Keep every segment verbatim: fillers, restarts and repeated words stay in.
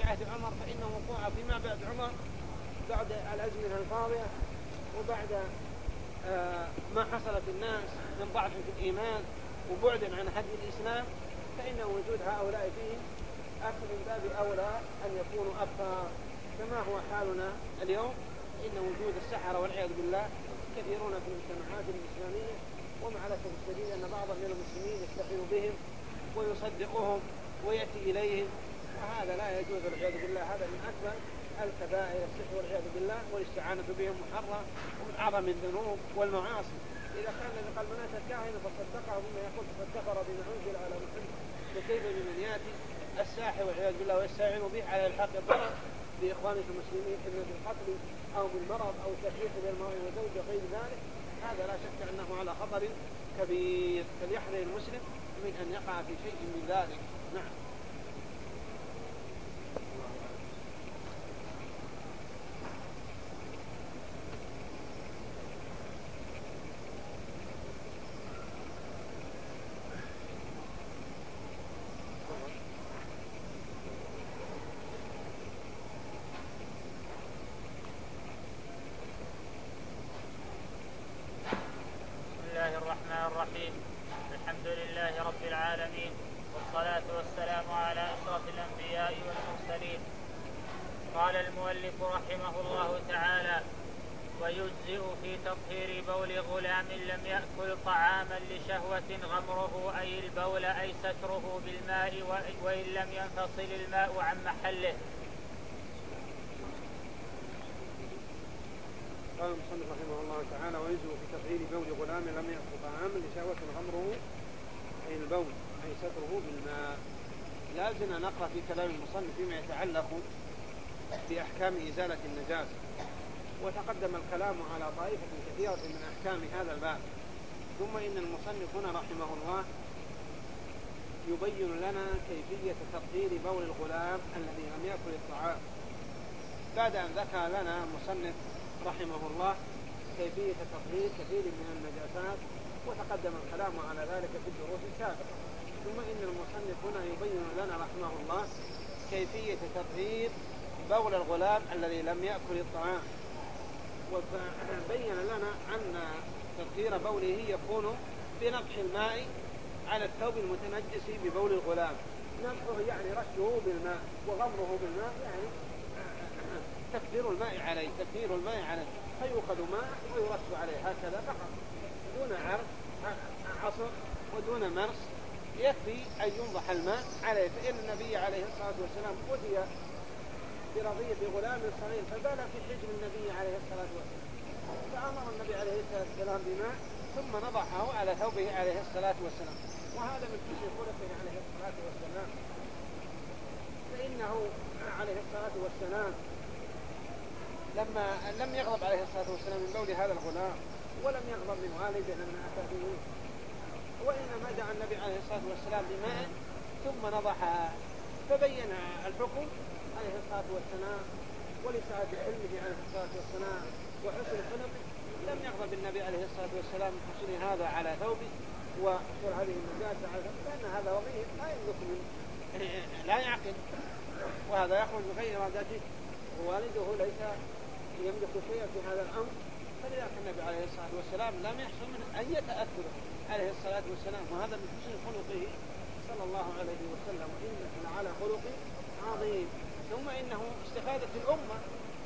عهد عمر فإنه وقوع فيما بعد عمر بعد الأزمنة الفاضية وبعد آه ما حصل في الناس من ضعف في الإيمان وبعد عن هدي الإسلام، فإن وجود هؤلاء فيه أكثر من باب أولى أن يكونوا أكثر، كما هو حالنا اليوم. إن وجود السحرة والعياذ بالله كثيرون في المجتمعات الإسلامية، ومع الأسف الشديد أن بعض من المسلمين يستخير بهم ويصدقهم ويأتي إليهم، وهذا لا يجوز والعياذ بالله. هذا من أكبر الكبائر السحر والعياذ بالله، والاستعانة بهم محرم ومن أعظم الذنوب والمعاصي. إذا كان الذي قال من أتى الكاهن فصدقه بما يقول فقد كفر بما أنزل على محمد، فكيف بمن يأتي الساحر والعياذ بالله ويستعين به على الحق الضرر بإخوانه المسلمين إما بالقتل أو بالمرض أو تفريق بين المرء وزوج وغير ذلك؟ هذا لا شك أنه على خطر كبير، فليحذر المسلم من أن يقع في شيء من ذلك. نعم. الحمد لله رب العالمين، والصلاة والسلام على أشرف الأنبياء والمرسلين. قال المؤلف رحمه الله تعالى: ويجزئ في تطهير بول غلام لم يأكل طعاما لشهوة غمره أي البول أي ستره بالماء وإن لم ينفصل الماء عن محله. قال المصنف رحمه الله تعالى: ويجزئ في تطهير بول غلام لم يأكل طعاما لشهوة غمره أي البول أي ستره بالماء. لازم نقرأ في كلام المصنف فيما يتعلق بأحكام إزالة النجاسة، وتقدم الكلام على طائفة كثيرة من أحكام هذا الباب. ثم إن المصنف هنا رحمه الله يبين لنا كيفية تطهير بول الغلام الذي لم يأكل الطعام، بعد أن ذكر لنا المصنف رحمه الله كيفية تطهير كثير من النجاسات، وتقدم الكلام على ذلك في الدروس السابقة. ثم إن المصنف هنا يبين لنا رحمه الله كيفية تطهير بول الغلام الذي لم يأكل الطعام، وبين لنا أن تطهير بوله يكون بنضح الماء على الثوب المتنجس ببول الغلام. نضحه يعني رشه بالماء، وغمره بالماء يعني تكثير الماء عليه تكثير الماء عليه فيؤخذ ماء ويرش عليه هكذا فقط، دون عصر ودون مرس، يكفي أن ينضح الماء عليه. فإن النبي عليه الصلاة والسلام أتي برضية غلام صغير فبال في حجر النبي عليه الصلاة والسلام، فأمر النبي عليه الصلاة والسلام بماء ثم نضحه على ثوبه عليه الصلاة والسلام، وهذا من حسن خلقه عليه الصلاة والسلام. فإنه عليه الصلاة والسلام لما لم يغضب عليه الصلاة والسلام من بول هذا الغلام، ولم يغضب من والده لما أتى به، وإنما دعا النبي عليه الصلاة والسلام بماء ثم نضحها، فبين الحكم عليه الصلاة والسلام ولسعة علمه عليه الصلاة والسلام وحسن خلقه. لم يغضب النبي عليه الصلاة والسلام من حسن هذا على ثوبه وحصول هذه النجاسة على ثوبه، لأن هذا وضيء لا يملك من لا يعقل، وهذا يخرج بغير إرادته، ووالده ليس يملك شيئا في هذا الأمر. فلذلك النبي عليه الصلاة والسلام لم يحصل من أن يتأثر عليه الصلاة والسلام، وهذا من حسن خلقه صلى الله عليه وسلم، وإنك لعلى خلق عظيم. ثم إنه استفادت الأمة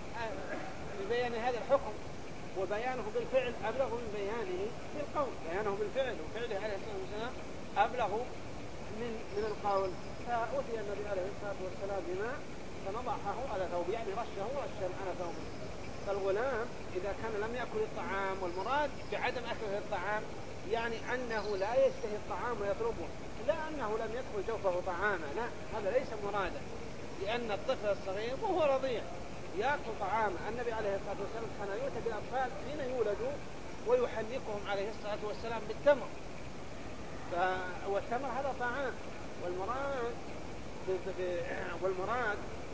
ببيان هذا الحكم، وبيانه بالفعل أبلغ من بيانه بالقول، بيانه بالفعل وفعله عليه الصلاة والسلام أبلغ من من القول. فأتي النبي عليه الصلاة والسلام بماء فنضحه على ثوبه، يعني رشه رشا على ثوبه. فالغلام إذا كان لم يأكل الطعام، والمراد بعدم أكله الطعام يعني أنه لا يشتهي الطعام ويطلبه، لا أنه لم يدخل جوفه طعاما، لا، هذا ليس مرادا، لأن الطفل الصغير وهو رضيع يأكل طعاما. النبي عليه الصلاة والسلام كان يؤتى بالأطفال حين يولدوا ويحنكهم عليه الصلاة والسلام بالتمر، والتمر هذا طعام. والمراد والمراد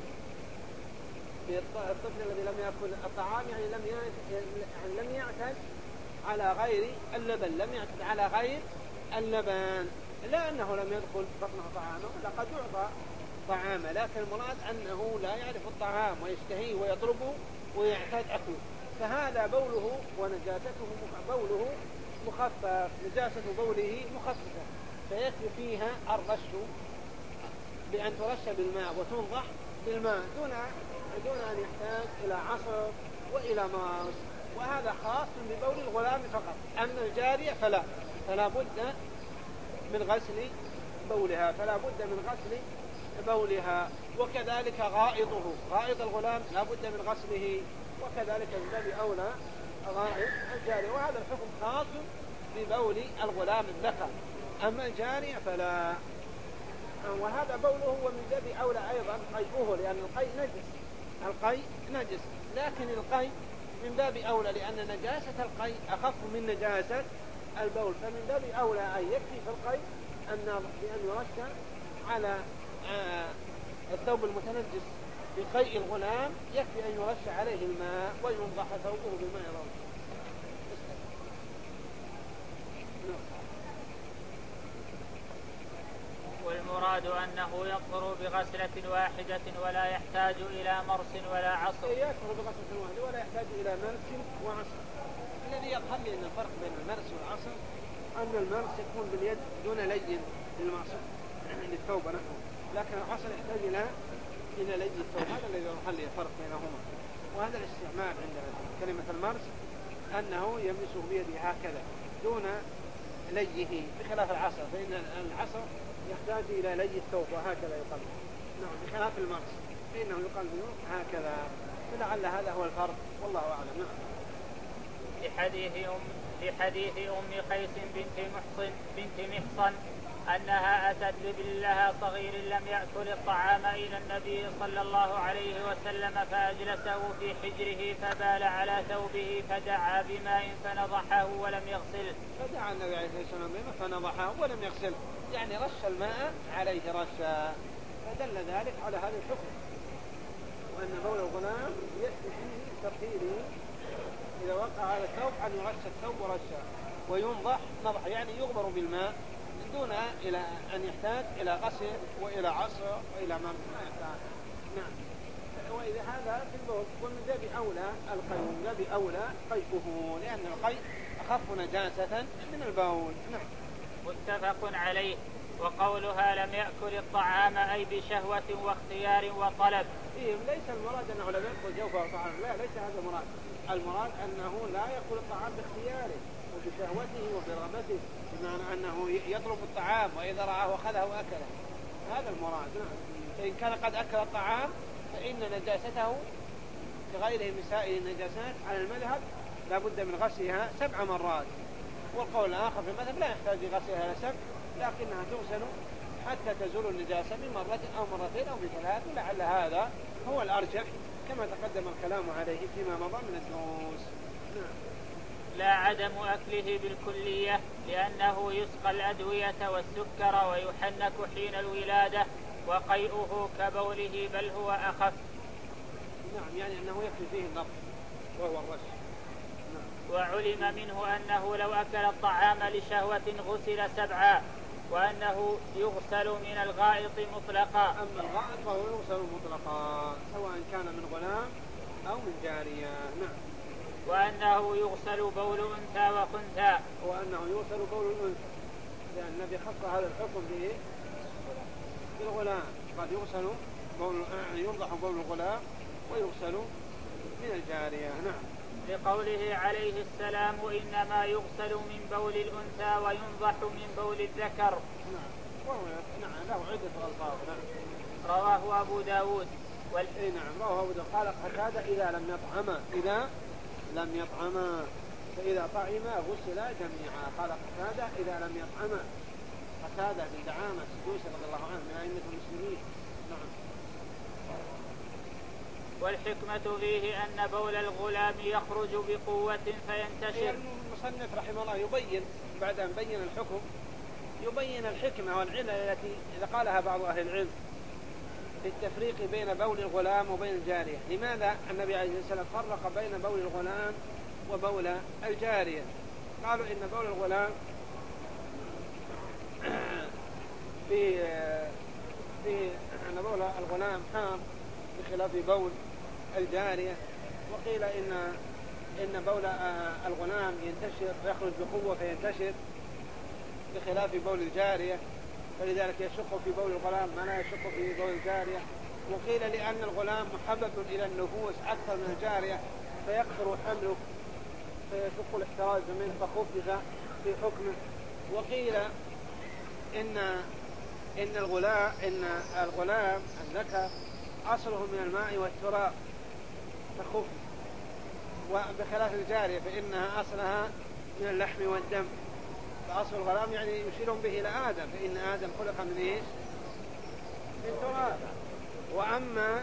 بالطفل الذي لم يأكل الطعام يعني لم يعني لم يعتد على غير اللبن، لم يعتد على غير اللبن. لا أنه لم يدخل بطنه طعامه، لقد يعطى طعامه، لكن المراد أنه لا يعرف الطعام ويشتهيه ويطلبه ويعتاد أكله، فهذا بوله ونجاسته بوله مخفف، نجاسة بوله مخففة، فيكفي فيها الرش بأن ترش بالماء وتنضح بالماء دون دون أن يحتاج إلى عصر وإلى ماء، وهذا خاص ببول الغلام فقط. أما الجارية فلا فلا بد من غسل بولها فلا بد من غسل بولها وكذلك غائطه، غائط الغلام لا بد من غسله، وكذلك من باب أولى غائط الجارية، وهذا الحكم خاص ببول الغلام الذكر. أما الجارية فلا، وهذا بوله هو من باب أولى أيضا قيئه، لأن القيء نجس، القيء نجس، لكن القيء من باب أولى لأن نجاسة القيء أخف من نجاسة البول، فمن باب أولى أن يكفي في القيء أن بأن يرش على الثوب المتنجس بقيء الغلام، يكفي أن يرش عليه الماء وينضح ثوبه بالماء الروح. والمراد أنه يطهر بغسلة واحدة ولا يحتاج إلى مرس ولا عصر. يطهر بغسلة واحدة ولا يحتاج إلى مرس وعصر. الذي يظهر لي أن الفرق بين المرس والعصر أن المرس يكون باليد دون لين للمعصر للثوب نحوه، لكن العصر يحتاج إلى إلى لين الثوب، هذا الذي يظهر لي الفرق بينهما. وهذا الاستعمال عند كلمة المرس أنه يمسه بيده هكذا دون ليه، بخلاف العصر فإن العصر يحتاج إلى لي الثوب وهكذا يقال. نعم، بخلاف المرس فإنه يقال منه هكذا، فلعل هذا هو الفرق والله أعلم. نعم. لحديث أم لحديث أم قيس بنت محصن بنت محصن أنها أتت بابن لها صغير لم يأكل الطعام إلى النبي صلى الله عليه وسلم فأجلسه في حجره فبال على ثوبه فدعا بماء فنضحه ولم يغسله. فدعا النبي عليه الصلاة والسلام فنضحه ولم يغسله، يعني رش الماء عليه رشا، فدل ذلك على هذا الحكم، وأن بول الغلام يكفي فيه تطهيره إذا وقع على الثوب أن يرش الثوب رشا وينضح نضح، يعني يغمر بالماء دون إلى أن يحتاج إلى غسل وإلى عصر وإلى ما يحتاج. نعم. وإذا هذا في البول ومن باب أولى القيء، من باب أولى قيئه، لأن القيء أخف نجاسة من البول. نعم. متفق عليه. وقولها لم يأكل الطعام أي بشهوة واختيار وطلب. إيه، ليس المراد أنه لم يأكل جوفه الطعام، لا، ليس هذا المراد. المراد أنه لا يأكل الطعام باختياره وبشهوته وبرغبته، بمعنى أنه يطلب الطعام وإذا رآه أخذه وأكله، هذا المراد. نعم. فإن كان قد أكل الطعام فإن نجاسته كغيره من سائر النجاسات على المذهب لا بد من غسلها سبع مرات، والقول الآخر في المذهب لا يحتاج غسلها سبع، لكنها تغسل حتى تزول النجاسة بمرة أو مرتين أو بثلاث، ولعل هذا هو الأرجح كما تقدم الكلام عليه فيما مضى من الدروس. لا عدم أكله بالكلية، لأنه يسقى الأدوية والسكر ويحنك حين الولادة، وقيئه كبوله بل هو أخف. نعم، يعني أنه يكفي فيه النضح وهو الرش. نعم. وعلم منه أنه لو أكل الطعام لشهوة غسل سبعا، وأنه يغسل من الغائط مطلقا. أما الغائط فهو يغسل مطلقا سواء كان من غلام أو من جارية. نعم. وأنه يغسل بول أنثى وخنثى. وأنه يغسل بول الأنثى، لأن النبي خص هذا الحكم به بالغلام، قد يغسل بول، ينضح بول الغلام ويغسل من الجارية. نعم. لقوله عليه السلام إنما يغسل من بول الأنثى وينضح من بول الذكر. نعم. وهو نعم له عدة ألفاظ. نعم. رواه أبو داود. وال... إيه نعم، رواه أبو داود. قال قتادة إذا لم يطعما إذا لم يطعما فإذا طعما غسلا جميعا. قال قتادة إذا لم يطعما، قتادة بن دعامة السدوسي رضي الله عنه من أئمة المسلمين. نعم. والحكمة فيه أن بول الغلام يخرج بقوة فينتشر. المصنف رحمه الله يبين بعد أن بين الحكم يبين الحكمة والعلة التي إذا قالها بعض أهل العلم في التفريق بين بول الغلام وبين الجارية. لماذا النبي عليه الصلاة والسلام فرق بين بول الغلام وبول الجارية؟ قالوا إن بول الغلام في في أن بول الغلام حار بخلاف بول الجارية. وقيل إن إن بول الغلام ينتشر ويخرج بقوة فينتشر بخلاف بول الجارية، فلذلك يشق في بول الغلام ما لا يشق في بول الجارية. وقيل لأن الغلام محبب إلى النفوس أكثر من الجارية فيكثر حمله فيشق الاحتراز منه فخفف في حكمه. وقيل إن إن الغلام إن الغلام الذكر أصله من الماء والتراب فخفف، وبخلاف الجارية فإنها أصلها من اللحم والدم. فأصل الغلام يعني يشيرون به إلى آدم، فإن آدم خلق من إيش؟ من تراب. وأما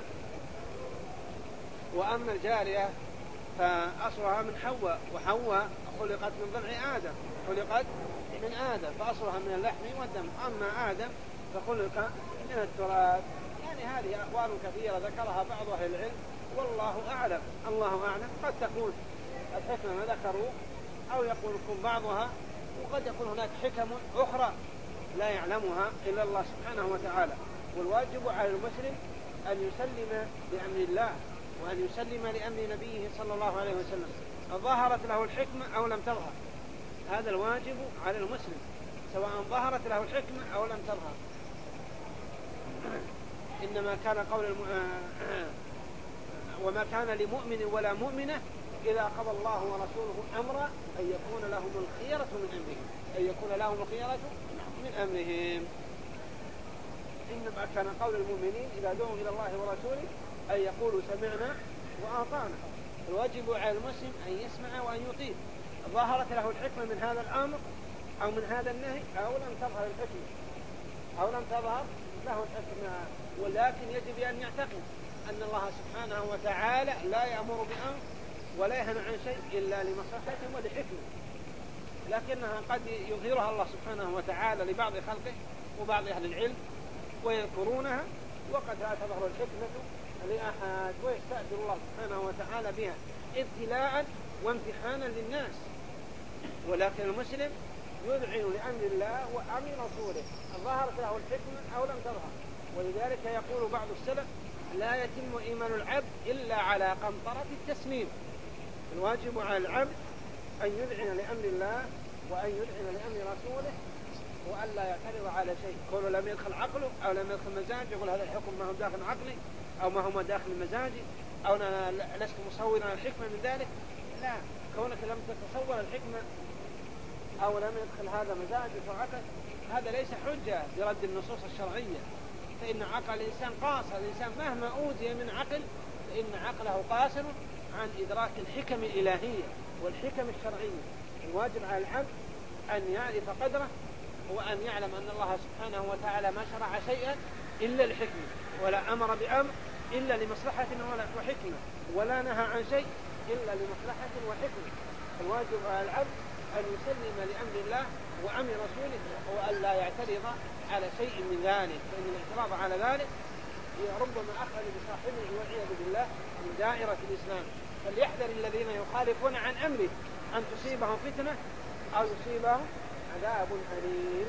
وأما الجارية فأصلها من حواء، وحواء خلقت من ضلع آدم، خلقت من آدم فأصلها من اللحم والدم. أما آدم فخلق من التراب. يعني هذه أقوال كثيرة ذكرها بعض أهل العلم والله أعلم. الله أعلم، قد تكون الحكمة ما ذكروا أو يقول يكون بعضها، وقد يكون هناك حكم أخرى لا يعلمها إلا الله سبحانه وتعالى. والواجب على المسلم أن يسلم لأمر الله وأن يسلم لأمر نبيه صلى الله عليه وسلم، ظهرت له الحكمة أو لم تظهر. هذا الواجب على المسلم سواء ظهرت له الحكمة أو لم تظهر. إنما كان قول الم... وما كان لمؤمن ولا مؤمنة إذا قضى الله ورسوله أمرا أن يكون لهم الخيرة من أمرهم أن يكون لهم الخيرة من أمرهم. إنما كان قول المؤمنين إذا دعوا إلى الله ورسوله أن يقولوا سمعنا وأطعنا. الواجب على المسلم أن يسمع وأن يطيع، ظهرت له الحكمة من هذا الأمر أو من هذا النهي أو لم تظهر الحكمة أو لم تظهر له الحكمة. ولكن يجب أن يعتقد أن الله سبحانه وتعالى لا يأمر بأمر ولا ينهى عن شيء إلا لمصلحة ولحكمة، لكنها قد يظهرها الله سبحانه وتعالى لبعض خلقه وبعض أهل العلم ويذكرونها، وقد لا تظهر الحكمة لأحد ويستأجر الله سبحانه وتعالى بها ابتلاء وامتحانا للناس. ولكن المسلم يذعن لأمر الله وأمر رسوله ظهرت له الحكمة أو لم تظهر. ولذلك يقول بعض السلف لا يتم إيمان العبد إلا على قنطرة التسليم. الواجب على العبد أن يذعن لأمر الله وأن يذعن لأمر رسوله وأن لا يعترض على شيء. كونه لم يدخل عقله أو لم يدخل مزاجه يقول هذا الحكم ما هو داخل عقلي أو ما هو داخل مزاجي أو أنا لست مصورا الحكمة من ذلك. لا، كونك لم تتصور الحكمة أو لم يدخل هذا مزاجك وعقلك هذا ليس حجة برد النصوص الشرعية. فإن عقل الإنسان قاصر، الإنسان مهما أوتي من عقل فإن عقله قاصر عن إدراك الحكم الإلهية والحكم الشرعية. الواجب على العبد أن يعرف قدره وأن يعلم أن الله سبحانه وتعالى ما شرع شيئا إلا لحكمة، ولا أمر بأمر إلا لمصلحة وحكمة، ولا نهى عن شيء إلا لمصلحة وحكمة. الواجب على العبد أن يسلم لأمر الله وأمر رسوله وأن لا يعترض على شيء من ذلك، فإن الاعتراض على ذلك ربما أخرج بصاحبه والعياذ بالله من دائرة الإسلام. فليحذر الذين يخالفون عن أمره أن تصيبهم فتنة أو يصيبهم عذاب أليم.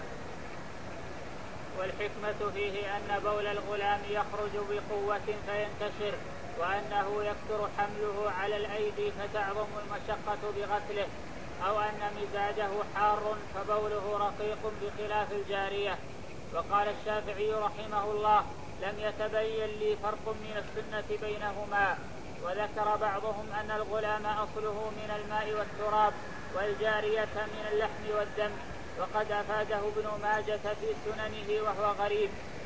والحكمة فيه أن بول الغلام يخرج بقوة فينتشر، وأنه يكثر حمله على الأيدي فتعظم المشقة بغسله، أو أن مزاجه حار فبوله رقيق بخلاف الجارية. وقال الشافعي رحمه الله لم يتبين لي فرق من السنة بينهما. وذكر بعضهم أن الغلام أصله من الماء والتراب والجارية من اللحم والدم، وقد أفاده ابن ماجة في سننه وهو غريب.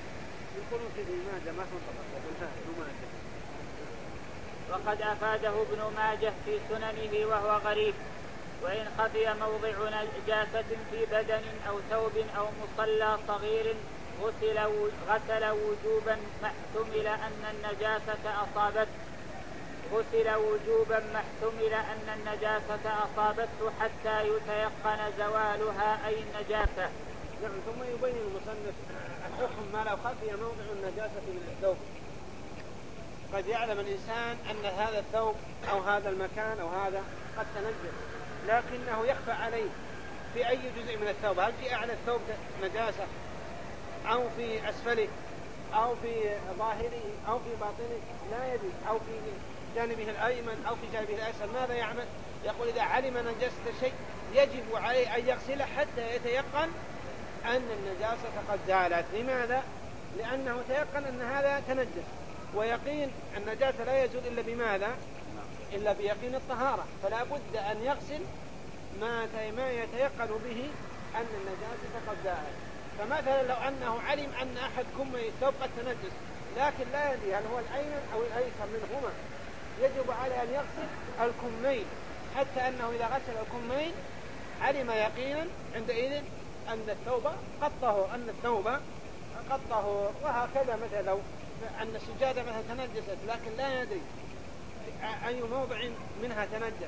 وقد أفاده ابن ماجه في سننه وهو غريب. وإن خفي موضع نجاسة في بدن أو ثوب أو مصلى صغير غسل غسل وجوبا محتمل أن النجاسة أصابته غسل وجوبا محتمل أن النجاسة أصابته حتى يتيقن زوالها أي النجاسة. نعم. ثم يبين المصنف الحكم ما لو خفي موضع النجاسة من الثوب. قد يعلم الإنسان أن هذا الثوب أو هذا المكان أو هذا قد تنجس، لكنه يخفى عليه في أي جزء من الثوب. هل في أعلى الثوب نجاسة أو في أسفله أو في ظاهره أو في باطنه لا يدري، أو في جانبه الأيمن أو في جانبه الأيسر، ماذا يعمل؟ يقول إذا علم نجاسة شيء يجب عليه أن يغسله حتى يتيقن أن النجاسة قد زالت. لماذا؟ لأنه تيقن أن هذا تنجس، ويقين النجاسة لا يزول إلا بماذا؟ إلا بيقين الطهارة، فلا بد أن يغسل ما ما يتيقن به أن النجاسة قد زالت. فمثلا لو أنه علم أن أحد كمي الثوب قد تنجس لكن لا يدري هل هو الأيمن أو الأيسر منهما، يجب عليه أن يغسل الكمين، حتى أنه إذا غسل الكمين علم يقينا عندئذ أن الثوب قد طهر، أن الثوب قد طهر. وهكذا مثلا لو أن السجادة مثلا تنجست لكن لا يدري أي موضع منها تنجس،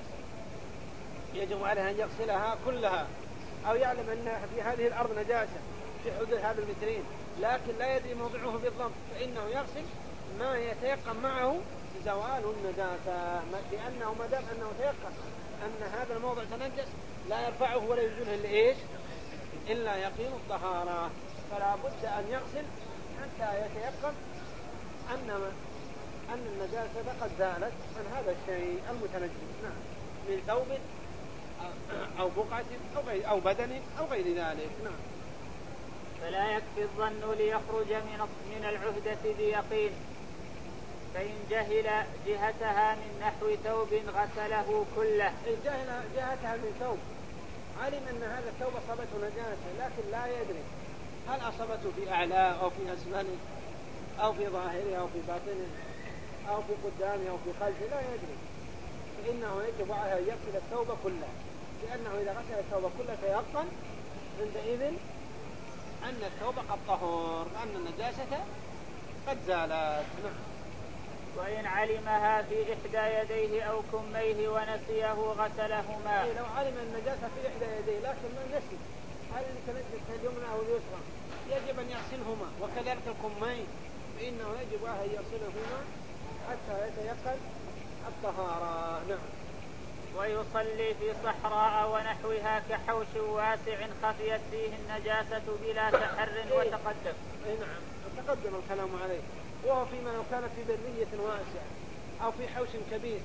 يجب عليه أن يغسلها كلها. أو يعلم أن في هذه الأرض نجاسة في حدود هذا المترين لكن لا يدري موضعه بالضبط، فإنه يغسل ما يتيقن معه زوال النجاسة، لأنه ما دام أنه تيقن أن هذا الموضع تنجس لا يرفعه ولا يزوله إلا إيش؟ إلا يقين الطهارة. فلا بد أن يغسل حتى يتيقن أن أن النجاسة قد زالت عن هذا الشيء المتنجس، نعم، من ثوب أو بقعة أو غير أو بدن أو غير ذلك، نعم. فلا يكفي الظن ليخرج من من العهدة بيقين، فإن جهل جهتها من نحو ثوب غسله كله. إن جهل جهتها من ثوب، علم أن هذا الثوب أصابته نجاسة لكن لا يدري هل أصابته في أعلاه أو في أسفله أو في ظاهره أو في باطنه أو في قدامه أو في خلفه، لا يدري، فإنه يجب عليه أن يغسل الثوب كله، لأنه إذا غسل الثوب كله تيقن عندئذ أن الثوب قد طهر، أن النجاسة قد زالت. وإن علمها في إحدى يديه أو كميه ونسيه غسلهما. لو علم النجاسة في إحدى يديه لكن ما نسي هل اللي تنجس اليمنى أو اليسرى يجب أن يغسلهما، وكذلك الكمين فإنه يجب أن يغسلهما حتى يتيقن الطهارة، نعم. ويصلي في صحراء ونحوها كحوش واسع خفيت فيه النجاسة بلا تحر وتقدم. إيه نعم، تقدم الكلام عليه. وهو فيما لو كانت في برية واسعة أو في حوش كبير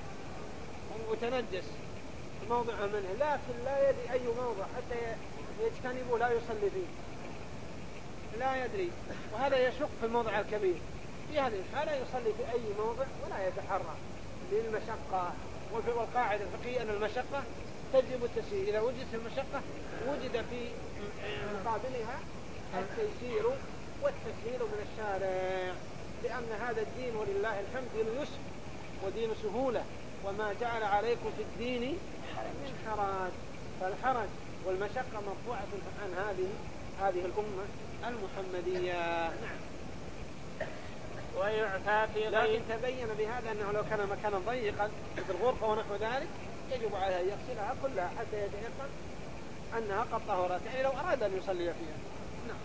وتنجس موضع منه لكن لا يدري أي موضع حتى يجتنبه لا يصلي فيه، لا يدري، وهذا يشق في الموضع الكبير، في هذه الحالة يصلي في أي موضع ولا يتحرى للمشقة. وفي القاعدة الفقهية أن المشقة تجب التسهيل، إذا وجدت المشقة وجد في مقابلها التيسير والتسهيل من الشارع، لأن هذا الدين ولله الحمد دين يسر ودين سهولة، وما جعل عليكم في الدين من حرج، فالحرج والمشقة مرفوعة عن هذه هذه الأمة المحمدية، نعم. ويعفى في غير، لكن تبين بهذا أنه لو كان مكانا ضيقا في الغرفة ونحو ذلك يجب عليه أن يغسلها كلها حتى يتيقن أنها قد طهرت، يعني لو أراد أن يصلي فيها، نعم.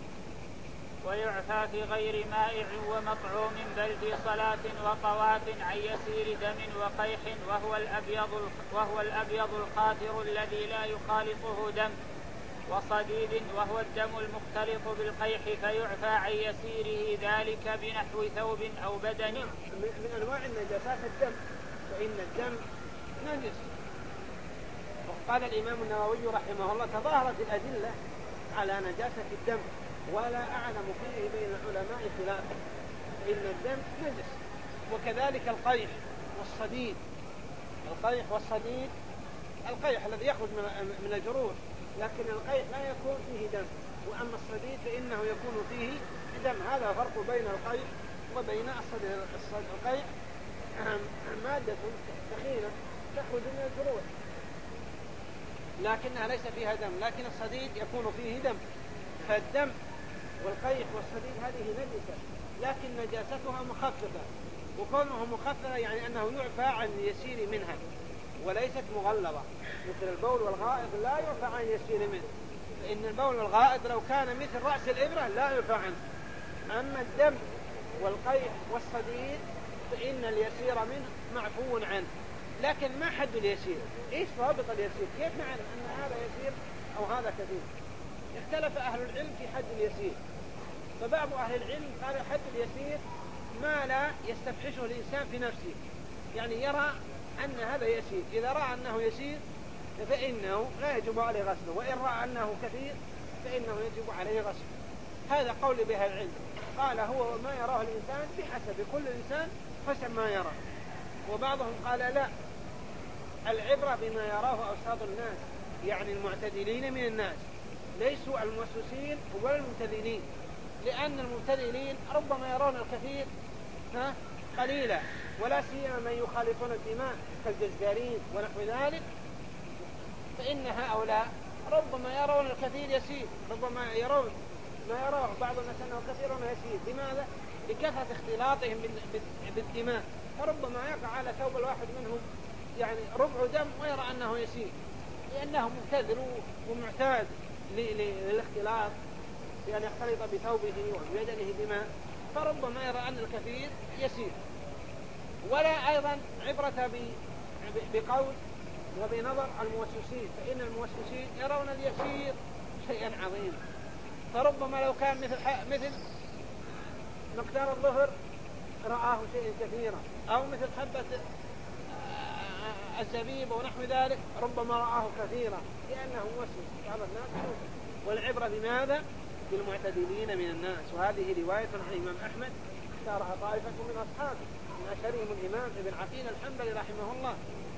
ويعفى في غير مائع ومطعوم بل في صلاة وطواف عن يسير دم وقيح وهو الأبيض وهو الأبيض القاطر الذي لا يخالطه دم، وصديد وهو الدم المختلط بالقيح فيعفى عن يسيره ذلك بنحو ثوب أو بدن. من أنواع النجاسات الدم، فإن الدم نجس. وقال الإمام النووي رحمه الله تظاهرت الأدلة على نجاسة الدم ولا أعلم فيه بين العلماء خلافا، فإن الدم نجس. وكذلك القيح والصديد، القيح والصديد، القيح الذي يخرج من الجروح لكن القيح لا يكون فيه دم، وأما الصديد فإنه يكون فيه دم. هذا فرق بين القيح وبين الصديد. القيح مادة ثقيلة تخرج من الجروح لكنها ليس فيها دم، لكن الصديد يكون فيه دم. فالدم والقيح والصديد هذه نجسة لكن نجاستها مخففة، وكونه مخففة يعني أنه يعفى عن يسير منها وليست مغلظة، مثل البول والغائط لا يعفى عن يسير منه، لأن البول والغائط لو كان مثل رأس الإبرة لا يعفى عنه. أما الدم والقيح والصديد فإن اليسير منه معفو عنه، لكن ما حد اليسير؟ إيش رابط اليسير؟ كيف نعلم أن هذا يسير أو هذا كثير؟ اختلف أهل العلم في حد اليسير، فبعض أهل العلم قال الحد اليسير ما لا يستفحشه الإنسان في نفسه، يعني يرى أن هذا يسير، إذا رأى أنه يسير فإنه لا يجب عليه غسله، وإن رأى أنه كثير فإنه يجب عليه غسله. هذا قول بها العلم. قال هو ما يراه الإنسان بحسب كل إنسان حسب ما يرى. وبعضهم قال لا، العبرة بما يراه أوساط الناس، يعني المعتدلين من الناس، ليسوا الموسوسين ولا المبتذلين، لأن المبتذلين ربما يرون الكثير ها قليلا، ولا سيما من يخالطون الدماء كالجزارين ونحو ذلك، فإن هؤلاء ربما يرون الكثير يسير، ربما يرون ما يراه بعض الناس أنه كثير يسير. لماذا؟ لكثرة اختلاطهم بالدماء، فربما يقع على ثوب الواحد منهم يعني ربع دم ويرى أنه يسير، لأنه مبتذل ومعتاد للاختلاط، لأن يختلط بثوبه وبيدنه دماء، فربما يرى أن الكثير يسير. ولا أيضا عبرة بقول وبنظر الموسوسين، فإن الموسوسين يرون اليسير شيئا عظيما، فربما لو كان مثل مثل مقدار الظهر رآه شيئا كثيرا، أو مثل حبة الزبيب ونحو ذلك ربما رآه كثيرا، لأنه موسوس بعض الناس. والعبرة بماذا؟ بالمعتدلين من الناس. وهذه رواية عن الإمام أحمد اختارها طائفة من أصحابه، من أشهرهم الإمام ابن عقيل الحنبلي رحمه الله،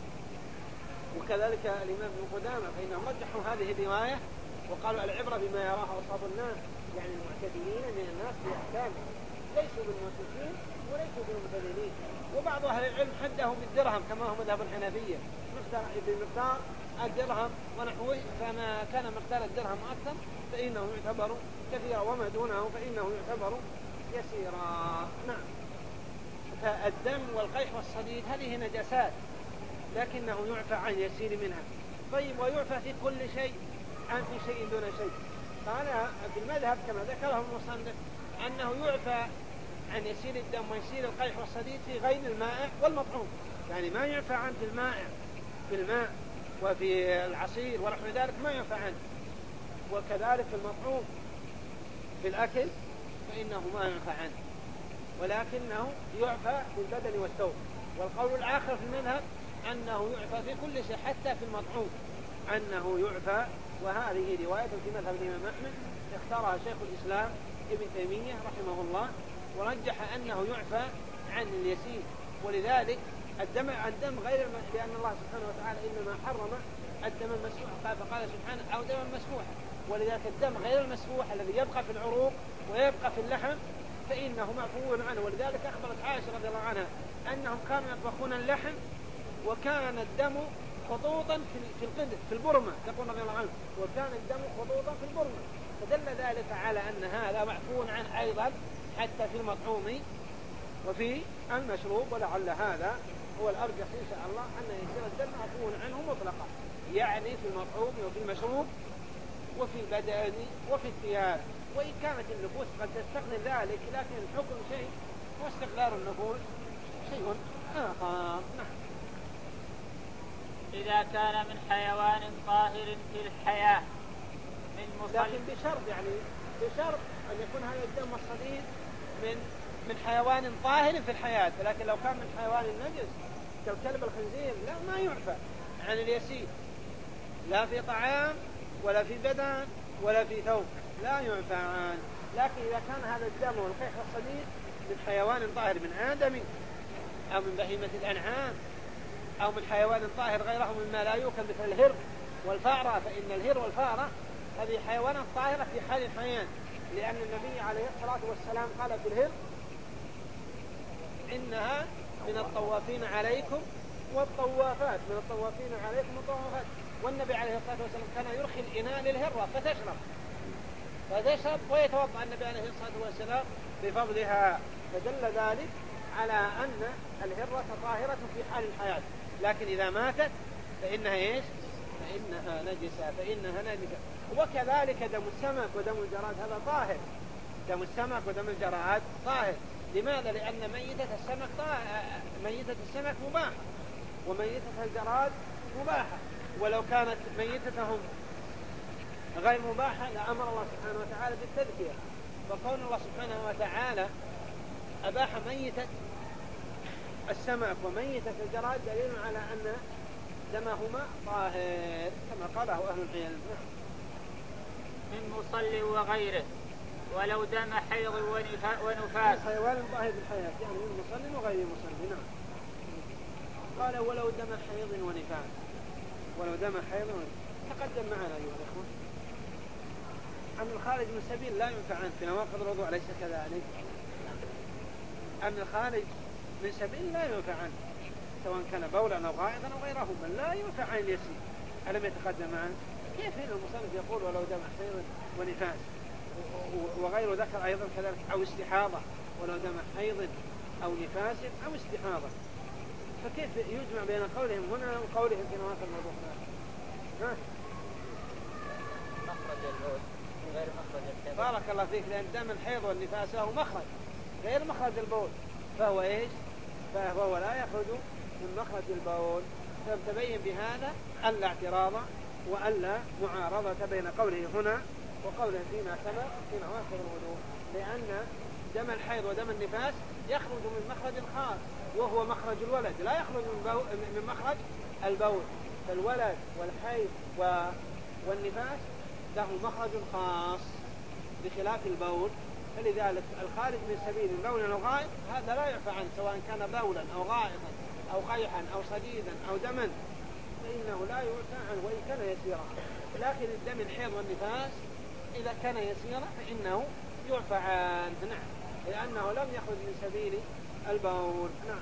وكذلك الإمام ابن قدامة، فإنهم رجحوا هذه الرواية وقالوا العبرة بما يراه أصحاب الناس، يعني المعتدلين من الناس في أحكامه، ليسوا بالموسوسين وليسوا بالمبتذلين. وبعض أهل العلم حده بالدرهم كما هو مذهب الحنفية، بمقدار الدرهم ونحوه، فما كان مقدار الدرهم أكثر فإنه يعتبر كثيرا، وما دونه فإنه يعتبر يسيرا. نعم. فالدم والقيح والصديد هذه نجاسات، لكنه يعفى عن يسير منها. طيب، ويعفى في كل شيء عن في شيء دون شيء؟ قال في المذهب كما ذكره المصنف أنه يعفى عن يسير الدم ويسير القيح والصديد في غير المائع والمطعوم، يعني ما يعفى عن في المائع في الماء وفي العصير ونحو ذلك ما يعفى عنه، وكذلك في المطعوم في الأكل فإنه ما يعفى عنه، ولكنه يعفى في البدن والثوب. والقول الآخر في المذهب أنه يعفى في كل شيء حتى في المطعوم أنه يعفى. وهذه رواية في مذهب الإمام أحمد اختارها شيخ الإسلام ابن تيمية رحمه الله، ورجح أنه يعفى عن اليسير. ولذلك الدم الدم غير الم... لأن الله سبحانه وتعالى إنما حرم الدم المسفوح، قال فقال سبحانه أو دم مسفوح، ولذلك الدم غير المسفوح الذي يبقى في العروق ويبقى في اللحم فإنه معفو عنه. ولذلك أخبرت عائشة رضي الله عنها أنهم كانوا يطبخون اللحم وكان الدم خطوطا في القدر في البرمة، تقول رضي الله عنه، وكان الدم خطوطا في البرمة، فدل ذلك على أن هذا معفو عنه أيضا حتى في المطعوم وفي المشروب. ولعل هذا هو الأرجح إن شاء الله أن يصير الدم معفو عنه مطلقا، يعني في المطعوم وفي المشروب وفي البدن وفي الثياب. وإن كانت النفوس قد تستغني ذلك، لكن الحكم شيء واستقرار النفوس شيء آخر. نعم. إذا كان من حيوان طاهر في الحياة من مصل... لكن بشرط، يعني بشرط أن يكون هذا الدم الصديد من من حيوان طاهر في الحياة، لكن لو كان من حيوان النجس كالكلب الخنزير لا، ما يعفى عن اليسير، لا في طعام ولا في بدن ولا في ثوب، لا يعفى عنه. لكن إذا كان هذا الدم والقيح والصديد من حيوان طاهر من آدم أو من بهيمة الأنعام أو من حيوان طاهر غيره مما لا يؤكل مثل الهر والفأرة، فإن الهر والفأرة هذه حيوانات طاهرة في حال الحياة، لأن النبي عليه الصلاة والسلام قال في الهر إنها من الطوافين عليكم والطوافات، من الطوافين عليكم والطوافات. والنبي عليه الصلاة والسلام كان يرخي الإناء للهرة فتشرب فتشرب ويتوضأ النبي عليه الصلاة والسلام بفضلها، فدل ذلك على أن الهرة طاهرة في حال الحياة، لكن إذا ماتت فإنها إيش؟ فإنها نجسة، فإنها نجسة. وكذلك دم السمك ودم الجراد هذا طاهر، دم السمك ودم الجراد طاهر. لماذا؟ لأن ميتة السمك طاهر، ميتة السمك مباحة وميتة الجراد مباحة، ولو كانت ميتتهم غير مباحة لأمر الله سبحانه وتعالى بالتذكية، فكون الله سبحانه وتعالى أباح ميتة السمك وميتة الجراد دليل على أن دمهما طاهر كما قاله أهل العلم. من مصل وغيره ولو دم حيض ونفاس. حيوان ظاهر بالحياة يعني من مصل وغير مصل. نعم. قال ولو دم حيض ونفاس. ولو دم حيض ونفاس تقدم معنا أيها الأخوة أن الخارج من سبيل لا ينفع عنه في نواقض الوضوء أليس كذلك؟ أن الخارج من سبيل لا ينفع عنه سواء كان بولا أو غائطا أو غيره بل لا ينفع عن اليسير. ألم يتقدم معنا؟ كيف هنا المصنف يقول ولو دم حيض ونفاس وغيره ذكر أيضا كذلك أو استحاضة ولو دم حيض أو نفاس أو استحاضة فكيف يجمع بين قولهم هنا وقولهم في نواقض الوضوء؟ ها؟ مخرج البول غير مخرج الحيض. بارك الله فيك لأن دم الحيض والنفاس هو مخرج غير مخرج البول فهو إيش؟ فهو لا يخرج من مخرج البول. فبين بهذا ألا اعتراض وألا معارضة بين قوله هنا وقوله فيما سبق في نواقض الوضوء لأن دم الحيض ودم النفاس يخرج من مخرج خاص وهو مخرج الولد لا يخرج من مخرج البول. فالولد والحيض والنفاس له مخرج خاص بخلاف البول. فلذلك الخارج من سبيل البول أو غائط هذا لا يعفى عنه سواء كان بولا أو غائطا أو قيحا أو صديدا أو دما فإنه لا يعفى عنه وإن كان يسيرا. لكن الدم الحيض والنفاس إذا كان يسيرا فإنه يعفى عنه. نعم لأنه لم يخرج من سبيل البول. نعم.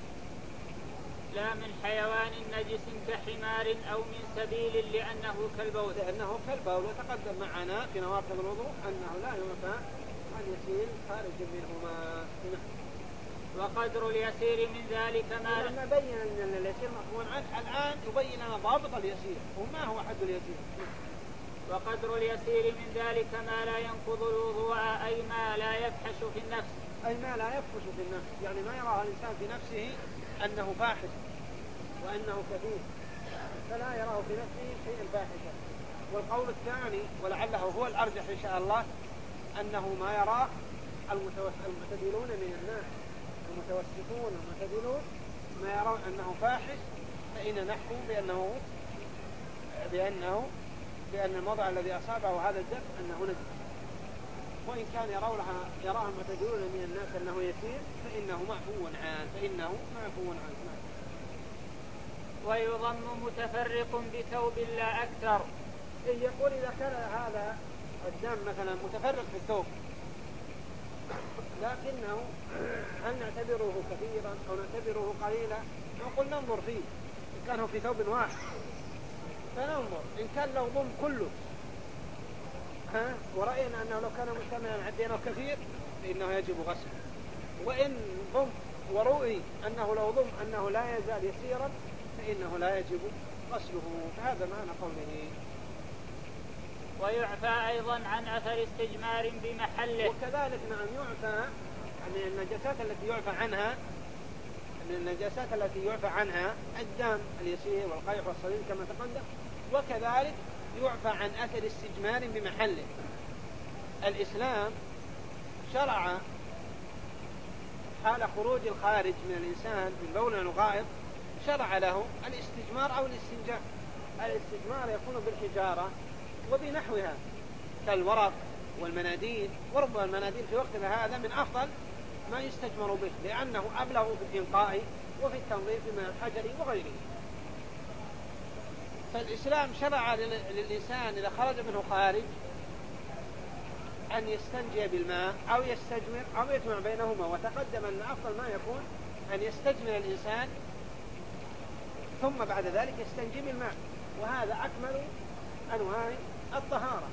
لا من حيوان نجس كحمار أو من سبيل لأنه كالبول. لأنه كالبول وتقدم معنا في نواقض الوضوء أنه لا يعفى عن يسير خارج منهما. وقدر اليسير من ذلك ما لما بين أن اليسير مفهوم عنه الآن يبين لنا ضابط اليسير وما هو حد اليسير. وقدر اليسير من ذلك ما لا ينقض الوضوء أي ما لا يفحش في النفس. أي ما لا يفحش في النفس يعني ما يراه الإنسان في نفسه أنه فاحش وأنه كثير فلا يراه في نفسه شيئا فاحشا. والقول الثاني ولعله هو الأرجح إن شاء الله أنه ما يراه المعتدلون من الناس المتوسطون المعتدلون ما يرون أنه فاحش فإن نحكم بأنه بأنه بأن الموضع الذي أصابه هذا الدم أنه نجس. وإن كان يرونها يراه المعتدلون من الناس أنه يسير فإنه معفو عنه فإنه معفو عنه. ويضم متفرق بثوب لا أكثر. يقول إذا كان هذا الدم مثلا متفرق في الثوب لكنه هل نعتبره كثيرا أو نعتبره قليلا نقول ننظر فيه. إن كان هو في ثوب واحد فننظر إن كان لو ضم كله ها ورأينا أنه لو كان مجتمعا عدينه كثير فإنه يجب غسله. وإن ضم ورؤي أنه لو ضم أنه لا يزال يسيرا فإنه لا يجب غسله. فهذا معنى قوله. ويعفى أيضا عن أثر استجمار بمحله. وكذلك نعم يعفى من النجاسات التي يعفى عنها من النجاسات التي يعفى عنها الدم اليسير والقيح والصليل كما تقدم. وكذلك يعفى عن أثر استجمار بمحله. الإسلام شرع حال خروج الخارج من الإنسان من بول أو غائط شرع له الاستجمار أو الاستنجاء. الاستجمار يكون بالحجارة وبنحوها كالورق والمناديل. وربما المناديل في وقتنا هذا من أفضل ما يستجمر به لأنه أبلغ في الإنقاء وفي التنظيف من الحجر وغيره. فالإسلام شرع للإنسان إذا خرج منه خارج أن يستنجي بالماء أو يستجمر أو يجمع بينهما. وتقدم أن أفضل ما يكون أن يستجمر الإنسان ثم بعد ذلك يستنجي بالماء وهذا أكمل أنواع الطهارة.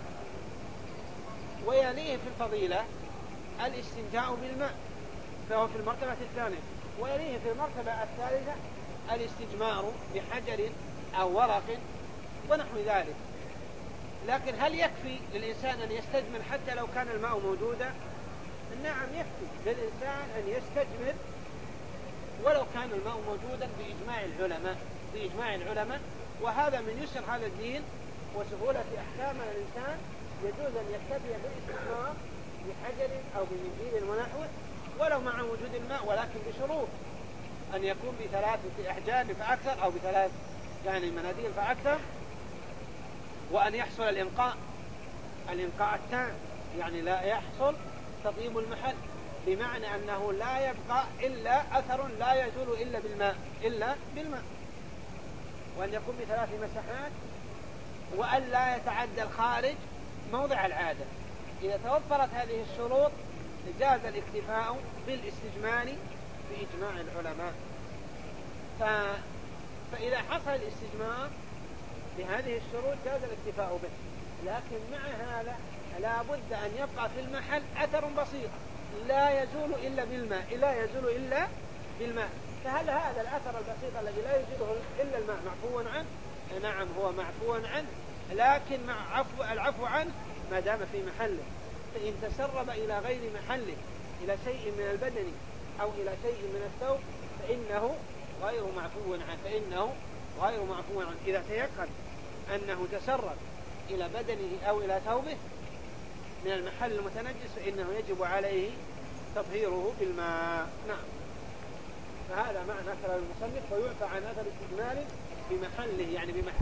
ويليه في الفضيلة الاستنجاء بالماء فهو في المرتبة الثانية. ويليه في المرتبة الثالثة الاستجمار بحجر أو ورق ونحو ذلك. لكن هل يكفي للإنسان أن يستجمر حتى لو كان الماء موجودا؟ نعم يكفي للإنسان أن يستجمر ولو كان الماء موجودا بإجماع العلماء بإجماع العلماء. وهذا من يسر هذا الدين وسهولة أحكام الإنسان يجوز أن يكتفي بالاستجمار بحجر أو بمنديل ونحوه ولو مع وجود الماء، ولكن بشروط أن يكون بثلاثة أحجار فأكثر أو بثلاث يعني مناديل فأكثر، وأن يحصل الإنقاء الإنقاء التام، يعني لا يحصل تطيب المحل، بمعنى أنه لا يبقى إلا أثر لا يزول إلا بالماء إلا بالماء وأن يكون بثلاث مساحات، وأن لا يتعدى الخارج موضع العادة. إذا توفرت هذه الشروط جاز الاكتفاء بالاستجمار بإجماع العلماء. ف... فإذا حصل الاستجمار بهذه الشروط جاز الاكتفاء به، لكن مع هذا لا بد أن يبقى في المحل أثر بسيط لا يزول إلا بالماء لا يزول إلا بالماء. فهل هذا الأثر البسيط الذي لا يزيله إلا الماء معفو عنه؟ نعم هو معفو عنه، لكن مع عفو العفو عنه ما دام في محله. فإن تسرب إلى غير محله إلى شيء من البدن أو إلى شيء من الثوب فإنه غير معفو عنه فإنه غير معفو عنه إذا تيقن أنه تسرب إلى بدنه أو إلى ثوبه من المحل المتنجس فإنه يجب عليه تطهيره بالماء. نعم. فهذا معنى كلام المصنف ويعفى عن أثر استجمال بمحله، يعني بمحل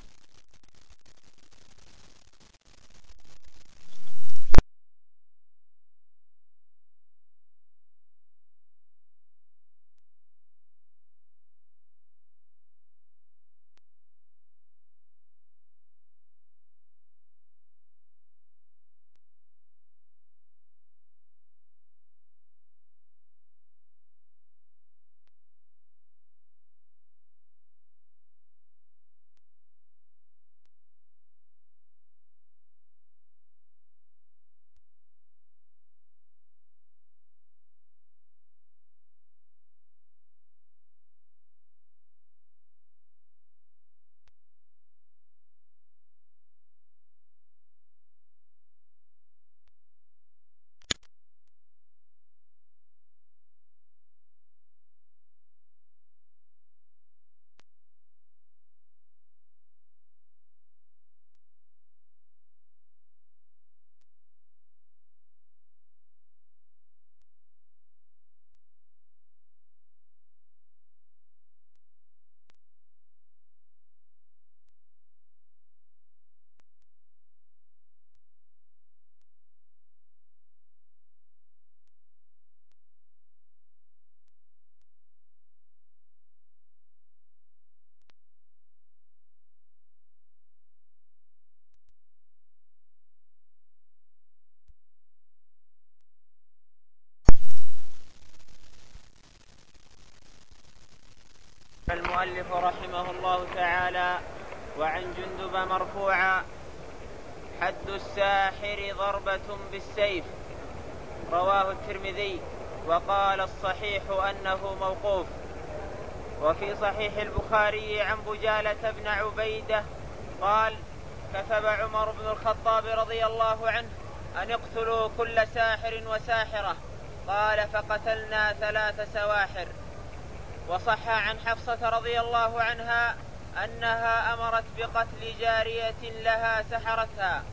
المؤلف رحمه الله تعالى: وعن جندب مرفوعا: حد الساحر ضربة بالسيف. رواه الترمذي وقال الصحيح أنه موقوف. وفي صحيح البخاري عن بجالة بن عبيدة قال: كتب عمر بن الخطاب رضي الله عنه أن اقتلوا كل ساحر وساحرة، قال: فقتلنا ثلاث سواحر. وصح عن حفصة رضي الله عنها أنها أمرت بقتل جارية لها سحرتها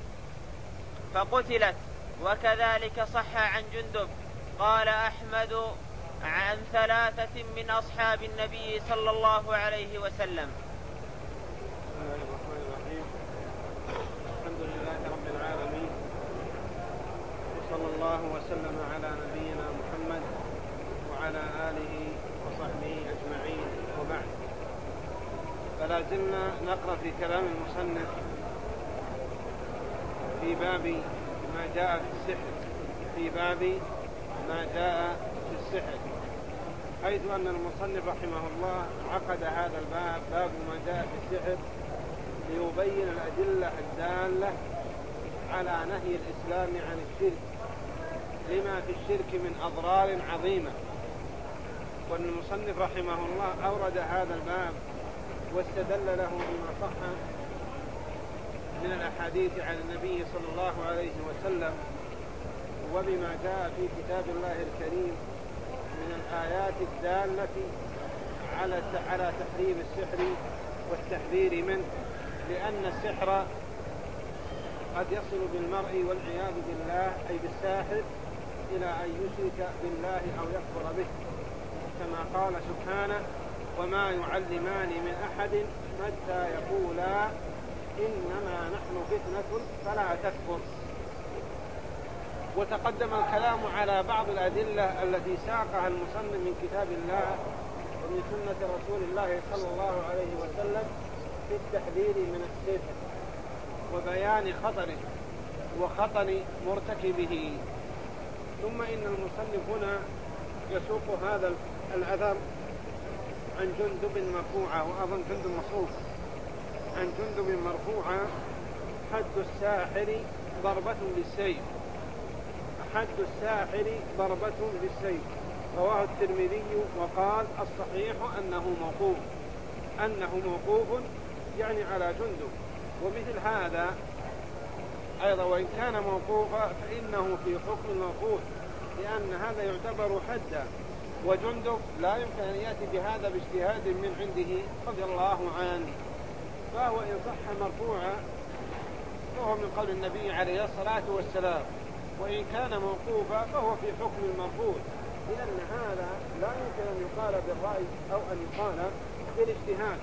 فقتلت. وكذلك صح عن جندب. قال أحمد عن ثلاثة من أصحاب النبي صلى الله عليه وسلم. بسم الله الرحمن الرحيم. الحمد لله رب العالمين، وصلى الله وسلم على نبينا محمد وعلى آله وصحبه أجمعين، وبعد. فلا زلنا نقرأ في كلام المصنف في باب ما جاء في السحر في باب ما جاء في السحر حيث أن المصنف رحمه الله عقد هذا الباب باب ما جاء في السحر ليبين الأدلة الدالة على نهي الإسلام عن الشرك لما في الشرك من أضرار عظيمة. وأن المصنف رحمه الله أورد هذا الباب واستدل له بما صح من الأحاديث عن النبي صلى الله عليه وسلم وبما جاء في كتاب الله الكريم من الآيات الدالة على على تحريم السحر والتحذير منه، لأن السحر قد يصل بالمرء والعياذ بالله أي بالساحر إلى أن يشرك بالله أو يكفر به، كما قال سبحانه: وما يعلمان من أحد حتى يقولا إنما نحن فتنة فلا تكفر. وتقدم الكلام على بعض الأدلة التي ساقها المصنف من كتاب الله ومن سنة رسول الله صلى الله عليه وسلم في التحذير من السحر وبيان خطره وخطر مرتكبه. ثم إن المصنف هنا يسوق هذا الأثر عن جندب مرفوعة، وأظن جندب مصروف، عن جندب مرفوعة: حد الساحر ضربة بالسيف، حد الساحر ضربة بالسيف. رواه الترمذي وقال: الصحيح أنه موقوف، أنه موقوف يعني على جندب. ومثل هذا أيضا وإن كان موقوفا فإنه في حكم الموقوف، لأن هذا يعتبر حدا، وجندب لا يمكن أن يأتي بهذا باجتهاد من عنده رضي الله عنه، فهو إن صح مرفوعا فهو من قول النبي عليه الصلاة والسلام، وإن كان موقوفا فهو في حكم المرفوع، لأن هذا لا يمكن أن يقال بالرأي أو أن يقال بالاجتهاد.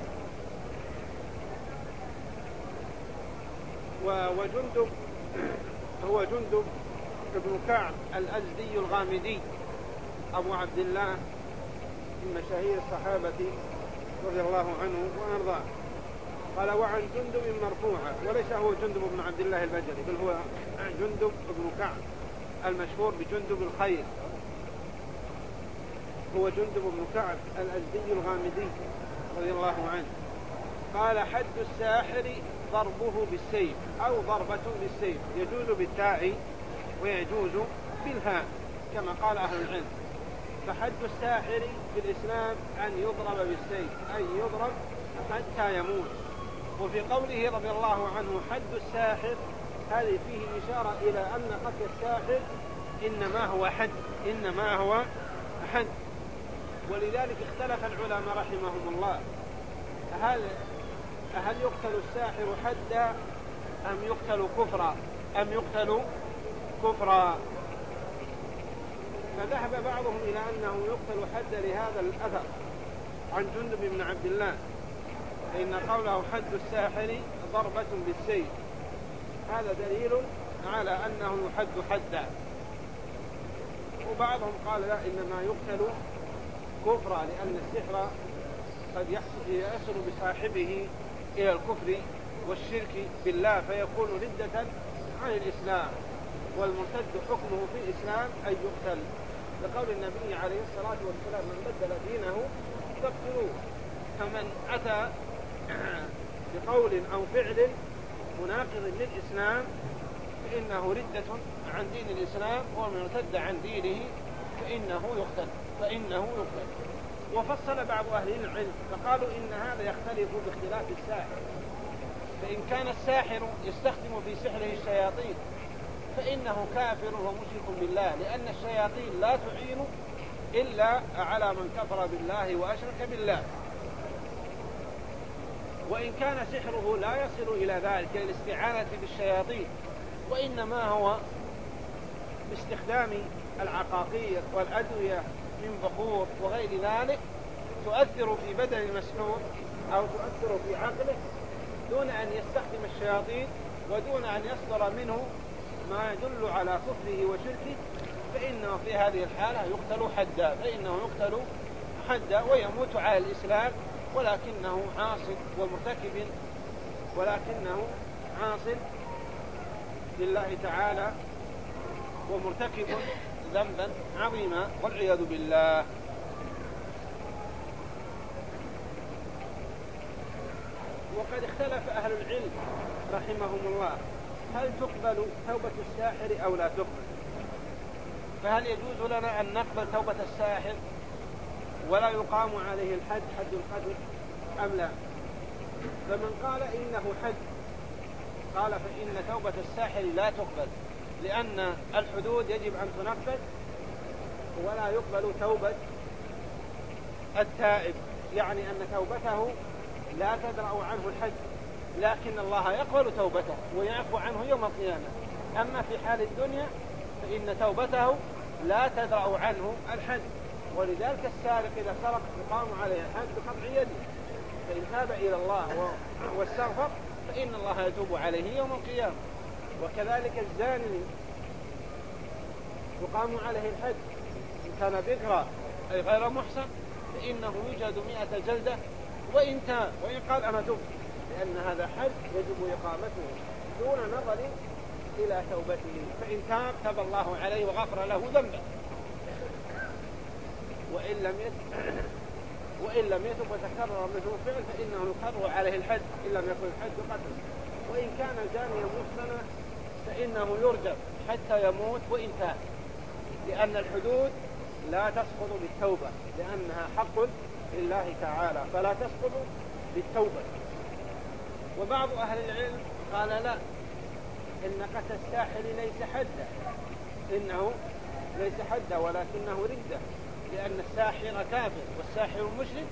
وجندب هو جندب ابن كعب الأزدي الغامدي أبو عبد الله من مشاهير الصحابة رضي الله عنه وأرضاه. قال: وعن جندب مرفوعة، وليس هو جندب بن عبد الله البجلي، بل هو جندب بن كعب المشهور بجندب الخير، هو جندب بن كعب الأزدي الغامدي رضي الله عنه. قال: حد الساحر ضربه بالسيف أو ضربة بالسيف، يجوز بالتاء ويجوز بالهاء كما قال أهل العلم. فحد الساحر في الإسلام أن يضرب بالسيف، أن يضرب حتى يموت. وفي قوله رضي الله عنه حد الساحر، هذه فيه إشارة إلى أن قتل الساحر إنما هو حد، إنما هو حد. ولذلك اختلف العلماء رحمهم الله: هل هل يقتل الساحر حدا أم يقتل كفرا أم يقتل كفرا؟ فذهب بعضهم إلى أنه يقتل حدا لهذا الأثر عن جندب بن عبد الله، فإن قوله حد الساحر ضربة بالسيف هذا دليل على أنه يحد حدا. وبعضهم قال لا، إنما يقتل كفرا، لأن السحر قد يصل بصاحبه إلى الكفر والشرك بالله فيكون ردة عن الإسلام، والمرتد حكمه في الإسلام أن يقتل، لقول النبي عليه الصلاة والسلام: من بدل دينه فاقتلوه. فمن أتى بقول أو فعل مناقض للإسلام فإنه ردة عن دين الإسلام، ومن ارتد عن دينه فإنه يقتل فإنه يقتل. وفصل بعض أهل العلم فقالوا إن هذا يختلف باختلاف الساحر، فإن كان الساحر يستخدم في سحره الشياطين فإنه كافر ومشرك بالله، لأن الشياطين لا تعين إلا على من كفر بالله وأشرك بالله. وإن كان سحره لا يصل إلى ذلك الاستعانة بالشياطين، وإنما هو باستخدام العقاقير والأدوية من بخور وغير ذلك تؤثر في بدن المسحور أو تؤثر في عقله دون أن يستخدم الشياطين ودون أن يصدر منه ما يدل على كفره وشركه، فإنه في هذه الحالة يقتل حدا، فإنه يقتل حدا ويموت على الإسلام، ولكنه عاصٍ ومرتكب ولكنه عاصٍ لله تعالى ومرتكب ذنبا عظيما والعياذ بالله. وقد اختلف أهل العلم رحمهم الله هل تقبل توبة الساحر أو لا تقبل. فهل يجوز لنا أن نقبل توبة الساحر ولا يقام عليه الحد حد القتل أم لا؟ فمن قال إنه حد قال فإن توبة الساحر لا تقبل، لأن الحدود يجب أن تنفذ، ولا يقبل توبة التائب، يعني أن توبته لا تدرأ عنه الحد، لكن الله يقبل توبته ويعفو عنه يوم القيامة. أما في حال الدنيا فإن توبته لا تدرأ عنه الحد. ولذلك السارق إذا سرق يقام عليه الحد بقطع يده، فإن تاب إلى الله واستغفر فإن الله يتوب عليه يوم القيامة. وكذلك الزاني يقام عليه الحد إن كان بكرا أي غير محسن فإنه يوجد مئة جلدة وإن تاب وإن قال أنا تبت، لأن هذا حد يجب إقامته دون نظر إلى توبته. فإن تاب تاب الله عليه وغفر له ذنبه، وإن لم يتب وإن لم يتب وتكرر منه الفعل فإنه يقر عليه الحد إن لم يكن الحد قتل. وإن كان زانيا محسنا فإنه يرجم حتى يموت وإن تاب، لأن الحدود لا تسقط بالتوبة، لأنها حق لله تعالى فلا تسقط بالتوبة. وبعض أهل العلم قال لا، إن قتل الساحر ليس حدا، إنه ليس حدا ولكنه ردة، لأن الساحر كافر والساحر مشرك،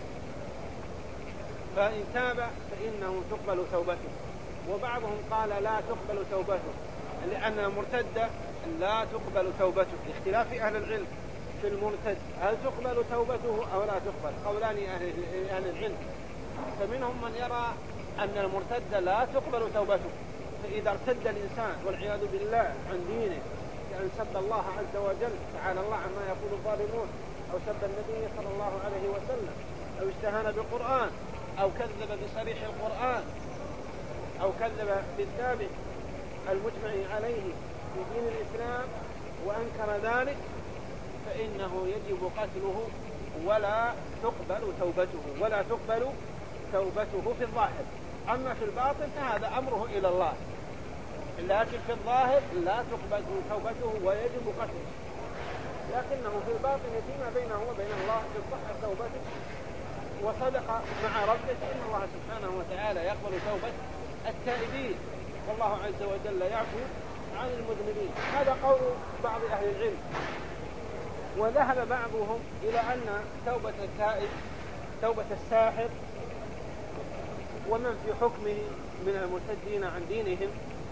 فإن تاب فإنه تقبل توبته. وبعضهم قال لا تقبل توبته لأن المرتد لا تقبل توبته، لاختلاف أهل العلم في المرتد هل تقبل توبته أو لا تقبل، قولان أهل العلم. فمنهم من يرى أن المرتد لا تقبل توبته، فإذا ارتد الإنسان والعياذ بالله عن دينه كأن سب الله عز وجل تعالى الله عما يقول الظالمون، أو سب النبي صلى الله عليه وسلم، أو استهان بالقرآن، أو كذب بصريح القرآن، أو كذب بالثابت المجمع عليه في دين الإسلام وأنكر ذلك، فإنه يجب قتله ولا تقبل توبته ولا تقبل توبته في الظاهر. أما في الباطن فهذا أمره إلى الله، لكن في الظاهر لا تقبل توبته ويجب قتله، لكنه في الباطن فيما بينه وبين الله تصح توبته وصدق مع ربه، فإن الله سبحانه وتعالى يقبل توبة التائبين، والله عز وجل يعفو عن المذنبين. هذا قول بعض أهل العلم. وذهب بعضهم إلى أن توبة التائب توبة الساحر ومن في حكمه من المرتدين عن دينهم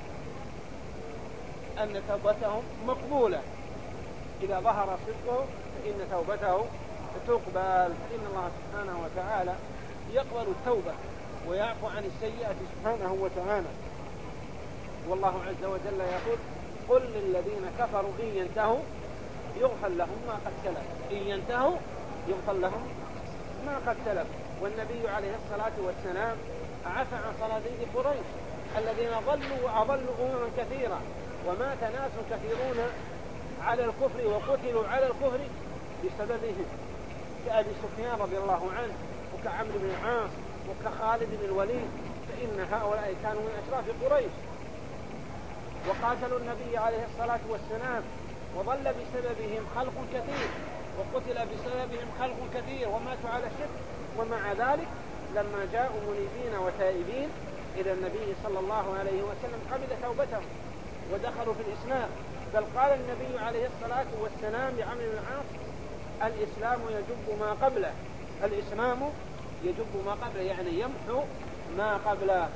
أن توبتهم مقبولة، إذا ظهر صدقه فإن توبته تقبل، فإن الله سبحانه وتعالى يقبل التوبة ويعفو عن السيئة سبحانه وتعالى. والله عز وجل يقول قل للذين كفروا إن ينتهوا يغفر لهم ما قد سلف، إن ينتهوا يغفر لهم ما قد سلف. والنبي عليه الصلاة والسلام عفى عن صناديد قريش الذين ضلوا وأضلوا أمما كثيرا، ومات ناس كثيرون على الكفر وقتلوا على الكفر بسببهم، كأبي سفيان رضي الله عنه وكعمرو بن العاص وكخالد بن الوليد، فإن هؤلاء كانوا من أشراف قريش وقاتلوا النبي عليه الصلاة والسلام، وضل بسببهم خلق كثير وقتل بسببهم خلق كثير وماتوا على الشرك. ومع ذلك لما جاءوا منيبين وتائبين إلى النبي صلى الله عليه وسلم قبل توبتهم ودخلوا في الإسلام، بل قال النبي عليه الصلاة والسلام لعمرو بن العاص الإسلام يجب ما قبله، الإسلام يجب ما قبله يعني يمحو ما قبله.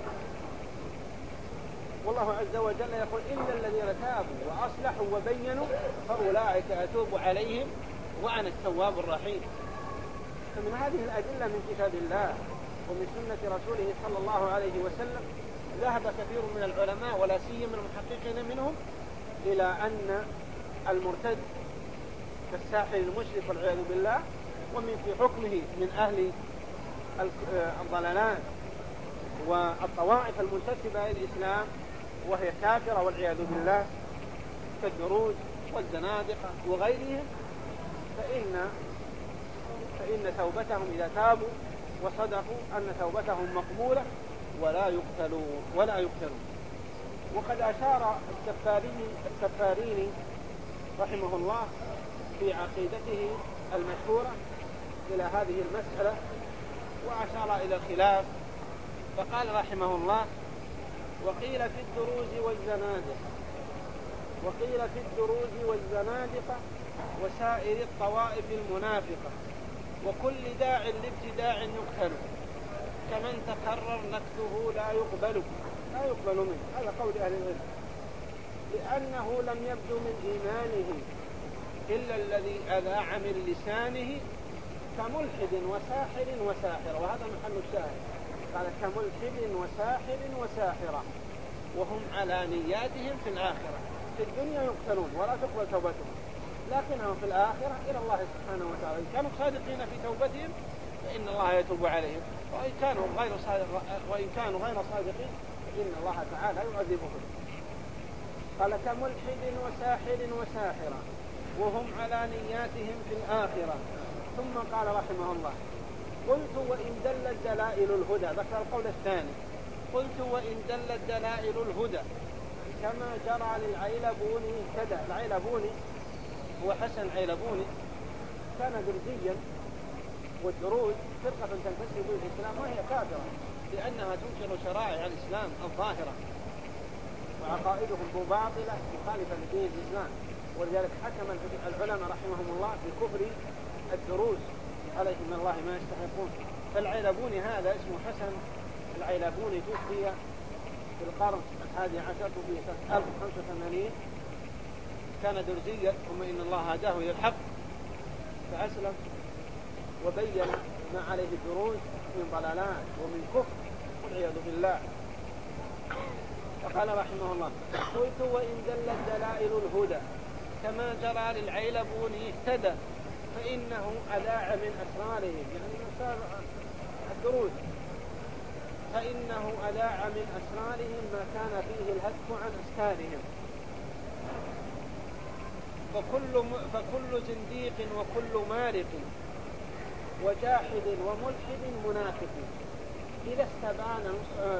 والله عز وجل يقول إلا الذين تابوا وأصلحوا وبينوا فأولئك أتوب عليهم وأنا التواب الرحيم. فمن هذه الأدلة من كتاب الله ومن سنة رسوله صلى الله عليه وسلم ذهب كثير من العلماء ولا سيما المحققين منهم إلى أن المرتد كالساحر المشرك والعياذ بالله ومن في حكمه من أهل الضلالات والطوائف المنتسبة إلى الإسلام وهي كافرة والعياذ بالله كالدروز والزنادقة وغيرهم، فإن فإن توبتهم إذا تابوا وصدقوا أن توبتهم مقبولة ولا يقتلون ولا يقتلون. وقد أشار السفاريني السفاريني رحمه الله في عقيدته المشهورة إلى هذه المسألة وأشار إلى الخلاف، فقال رحمه الله وقيل في الدروز والزنادقة وقيل في الدروز والزنادقة وسائر الطوائف المنافقة وكل داع لابتداع يقتل كمن تكرر نكته لا يقبل لا يقبل منه. هذا قول أهل العلم. لأنه لم يبدو من إيمانه إلا الذي أذاع من لسانه كملحد وساحر وساحرة، وهذا محل الشاهد. قال كملحد وساحر وساحرة وهم على نياتهم في الآخرة. في الدنيا يقتلون ولا تقبل توبتهم، لكنهم في الآخرة إلى الله سبحانه وتعالى. إن كانوا صادقين في توبتهم فإن الله يتوب عليهم، وإن كانوا غير صادق وإن كانوا غير صادقين فإن الله تعالى يعذبهم. قال كملحد وساحر وساحرة وهم على نياتهم في الآخرة. ثم قال رحمه الله: قلت وإن دلت دلائل الهدى، ذكر القول الثاني، قلت وإن دلت دلائل الهدى كما جرى للعيلبوني كذا. العيلبوني هو حسن العيلبوني، كان درزيا، والدروز فرقة تنتسب للإسلام وهي كافرة لأنها تنكر شرائع الإسلام الظاهرة وعقائدهم باطلة مخالفة لدين الإسلام، ولذلك حكم العلماء رحمهم الله بكفر الدروز عليهم من الله ما يستحقون. فالعيلبوني هذا اسمه حسن العيلبوني، توفي في القرن الحادي عشر في سنة ألف وخمسة وثمانين. كان درزيا ثم إن الله هداه إلى الحق فأسلم وبين ما عليه الدروز من ضلالات ومن كفر والعياذ بالله. فقال رحمه الله: قلت وإن دلت دلائل الهدى كما جرى للعيلبون اهتدى فإنه أذاع من أسرارهم، يعني أسرار الدروز، فإنه أذاع من أسرارهم ما كان فيه الهتك عن أستارهم. فكل, فكل زنديق وكل مارق وجاحد وملحد منافق إذا استبان.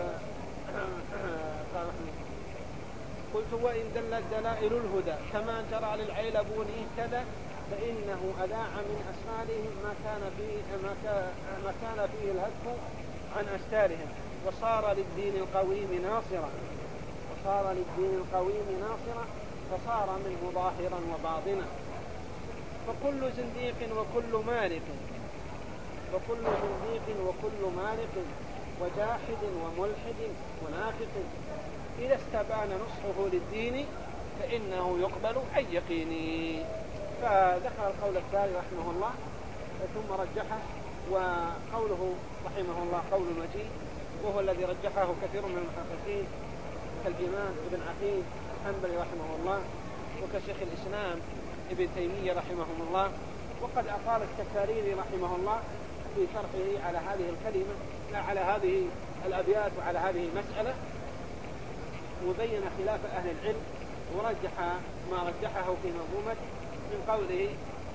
قلت وإن دلت دلائل الهدى كما جرى للعيلبون اهتدى فإنه أذاع من أسرارهم ما كان فيه, ما كان فيه الهتك عن أستارهم، وصار للدين القويم ناصرا وصار للدين القويم ناصرا فصار منه ظاهرا وباطنا. فكل زنديق وكل مارق وكل زنديق وكل مارق وجاحد وملحد منافق إذا استبان نصحه للدين فإنه يقبل عن يقينه. فذكر القول الثاني رحمه الله ثم رجحه، وقوله رحمه الله قول وجيه، وهو الذي رجحه كثير من المحققين كالإمام ابن عقيل الحنبلي رحمه الله وكشيخ الإسلام ابن تيمية رحمهم الله. وقد أقال التكاريري رحمه الله في شرحه على هذه الكلمة على هذه الأبيات وعلى هذه المسألة، وبين خلاف أهل العلم ورجح ما رجحه في منظومة من قوله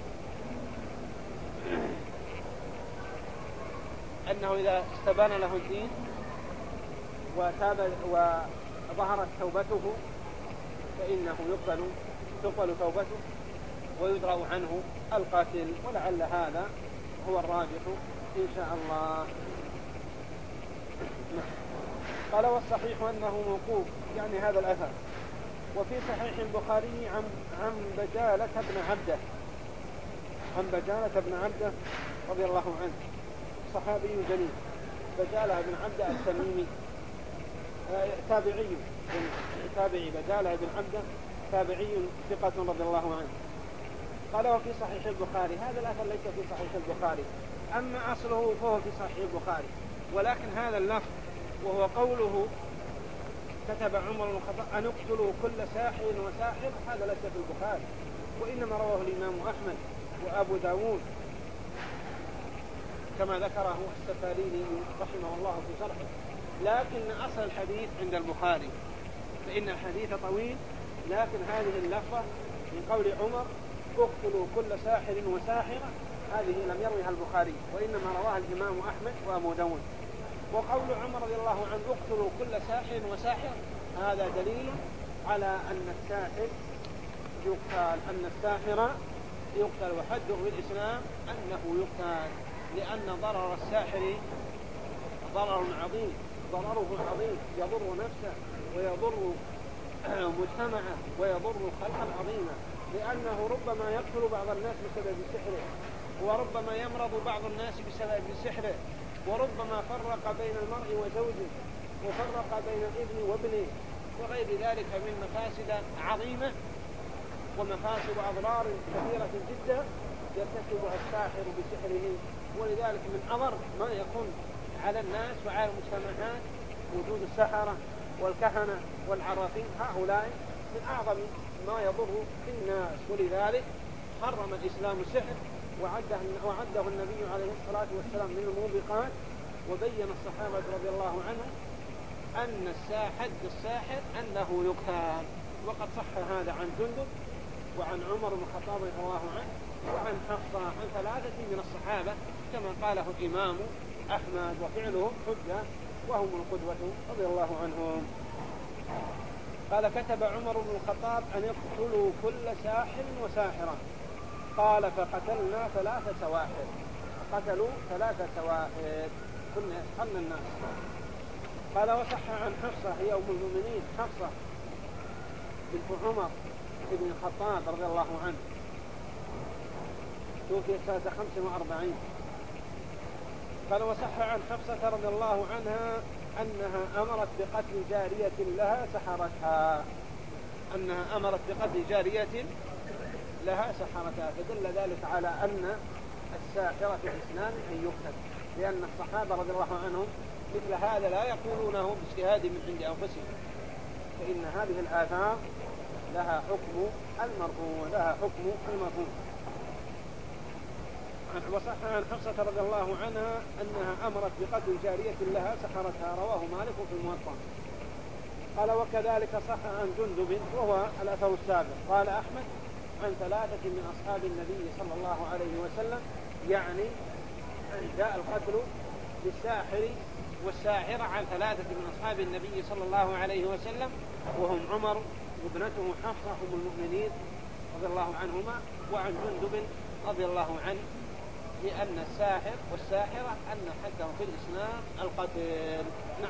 أنه إذا استبان له الدين وتاب وظهرت توبته فإنه يقبل تقبل توبته ويدرأ عنه القاتل، ولعل هذا هو الراجح إن شاء الله. قال والصحيح أنه موقوف، يعني هذا الأثر. وفي صحيح البخاري عن عن بجالة بن عبده عن بجالة بن عبده رضي الله عنه، صحابي جليل. بجالة بن عبده التميمي تابعي تابعي بجالة بن عبده تابعي ثقة رضي الله عنه. قال وفي صحيح البخاري، هذا الأثر ليس في صحيح البخاري، أما أصله فهو في صحيح البخاري، ولكن هذا اللفظ وهو قوله كتب عمر بن الخطاب أن اقتلوا كل ساحر وساحر، هذا ليس في البخاري، وإنما رواه الإمام أحمد وأبو داود كما ذكره السفاريني رحمه الله في شرحه. لكن أصل الحديث عند البخاري، فإن الحديث طويل، لكن هذه اللفظة من قول عمر اقتلوا كل ساحر وساحرة هذه لم يرويها البخاري، وإنما رواها الإمام أحمد وأبو داود. وقول عمر رضي الله عنه اقتلوا كل ساحر وساحر هذا دليل على أن الساحر يقتل، أن الساحر يقتل، وحده بالإسلام أنه يقتل، لأن ضرر الساحر ضرر عظيم، ضرره عظيم، يضر نفسه ويضر مجتمعه ويضر خلقا عظيما، لأنه ربما يقتل بعض الناس بسبب سحره، وربما يمرض بعض الناس بسبب سحره، وربما فرق بين المرء وزوجه، وفرق بين الابن وابنه، وغير ذلك من مفاسد عظيمة ومفاسد وأضرار كثيرة جدا يرتكبها الساحر بسحره. ولذلك من أضر ما يكون على الناس وعلى المجتمعات وجود السحرة والكهنة والعرافين، هؤلاء من أعظم ما يضر في الناس. ولذلك حرم الإسلام السحر وعده, وعده النبي عليه الصلاة والسلام من الموبقات، وبين الصحابة رضي الله عنهم أن حد الساحر أنه يقتل. وقد صح هذا عن جندب وعن عمر بن الخطاب رضي الله عنه وعن حفصة عن ثلاثة من الصحابة كما قاله الإمام أحمد، وفعلهم حجة وهم القدوة رضي الله عنهم. قال كتب عمر بن الخطاب أن يقتلوا كل ساحر وساحرة، قال فقتلنا ثلاثة سواحر، قتلوا ثلاثة سواحر كنا يسحرن الناس. قال وصح عن حفصة هي أم المؤمنين حفصة بنت عمر بن الخطاب رضي الله عنه، توفي سنة خمس وأربعين. قال وصح عن حفصة رضي الله عنها أنها أمرت بقتل جارية لها سحرتها، أنها أمرت بقتل جارية لها سحرتها، فدل ذلك على أن الساحرة في الإسلام أن يقتل، لأن الصحابة رضي الله عنهم مثل هذا لا يقولونه باجتهاد من عند أنفسهم، فإن هذه الآثار لها حكم المرفوع، لها حكم المرفوع. وصح عن حفصة رضي الله عنها أنها أمرت بقتل جارية لها سحرتها، رواه مالك في الموطأ. قال وكذلك صح عن جندب وهو الأثر السابق. قال أحمد عن ثلاثة من أصحاب النبي صلى الله عليه وسلم، يعني أن جاء القتل للساحر والساحرة عن ثلاثة من أصحاب النبي صلى الله عليه وسلم، وهم عمر وابنته حفصة أم المؤمنين رضي الله عنهما، وعن جندب رضي الله عنه، لأن الساحر والساحرة أن حدهم في الإسلام القتل. نعم.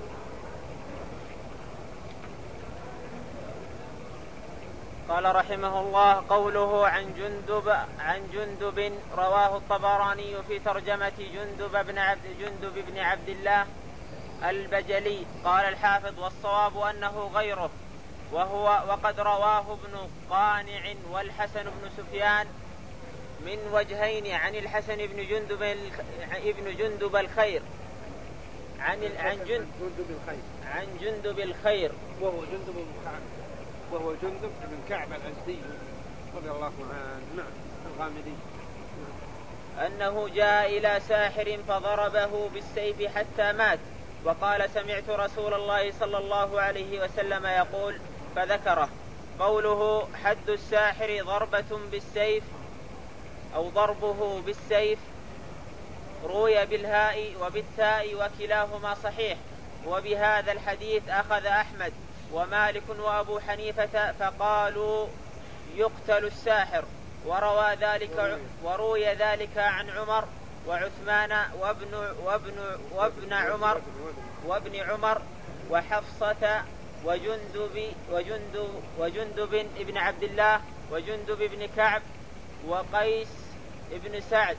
قال رحمه الله قوله عن جندب عن جندب رواه الطبراني في ترجمة جندب بن عبد جندب بن عبد الله البجلي. قال الحافظ والصواب أنه غيره، وهو وقد رواه ابن قانع والحسن بن سفيان من وجهين عن الحسن بن جندب ابن جندب الخير عن عن جندب الخير عن جندب الخير وهو جندب بن كعب وهو جندب بن كعب الأزدي رضي الله عنه، نعم الغامدي، أنه جاء إلى ساحر فضربه بالسيف حتى مات، وقال سمعت رسول الله صلى الله عليه وسلم يقول، فذكره. قوله حد الساحر ضربة بالسيف أو ضربه بالسيف روي بالهاء وبالتاء وكلاهما صحيح، وبهذا الحديث أخذ أحمد ومالك وأبو حنيفة، فقالوا يقتل الساحر، وروى ذلك وروي ذلك عن عمر وعثمان وابن وابن وابن عمر وابن عمر وحفصة وجندب وجندب وجندب ابن عبد الله وجندب ابن كعب وقيس ابن سعد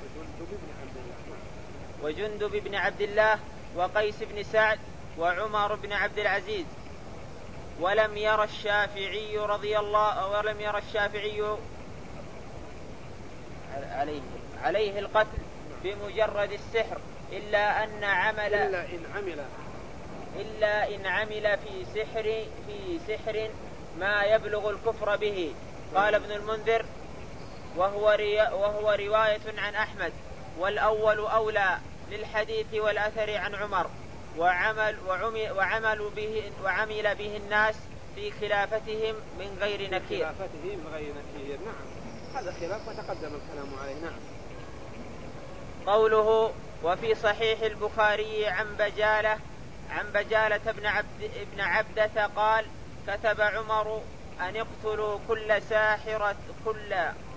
وجندب ابن عبد الله وقيس بن سعد وعمر بن عبد العزيز. ولم ير الشافعي رضي الله ولم ير الشافعي عليه عليه القتل بمجرد السحر إلا أن عمل إلا إن عمل إلا إن عمل في سحر في سحر ما يبلغ الكفر به. قال ابن المنذر وهو وهو رواية عن أحمد، والأول أولى للحديث والأثر عن عمر، وعمل وعمل به وعمل به الناس في خلافتهم من غير نكير. خلافتهم من غير نكير، نعم، هذا خلاف وتقدم الكلام عليه. نعم. قوله وفي صحيح البخاري عن بجالة عن بجالة ابن عبد ابن عبدة قال كتب عمر أن يقتلوا كل ساحرة كل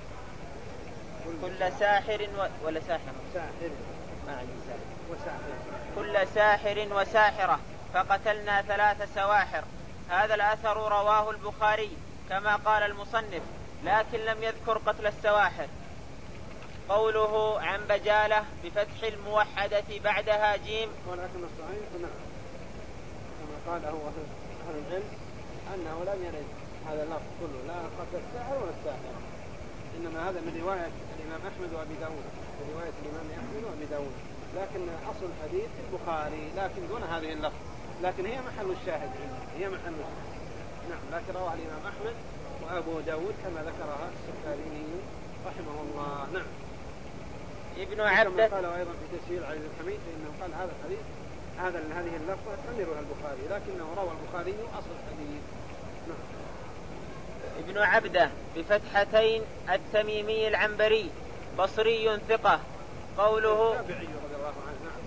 كل ساحر و... ولا ساحر ساحر ما عندي ساحر وساحر كل ساحر وساحرة فقتلنا ثلاث سواحر. هذا الأثر رواه البخاري كما قال المصنف، لكن لم يذكر قتل السواحر. قوله عن بجالة بفتح الموحدة بعدها جيم، ولكن الصحيح نعم كما قال هو أهل العلم أنه لم يرد هذا اللفظ كله لا قتل الساحر ولا الساحر، إنما هذا من رواية الإمام أحمد وأبي داود، من رواية الإمام أحمد وأبي داود، لكن أصل الحديث في البخاري لكن دون هذه اللفظ، لكن هي محل الشاهد، هي محل الشاهد. نعم، لكن رواه الإمام أحمد وأبو داود كما ذكرها السكاريني رحمه الله. نعم. ابن عبده قال أيضا في تسهيل علي الحميد فإنه قال هذا الحديث هذا هذه اللفظة تمرها البخاري، لكنه روى البخاري أصل الحديث. نعم. ابن عبده بفتحتين التميمي العنبري بصري ثقة. قوله رضي الله عنه. نعم.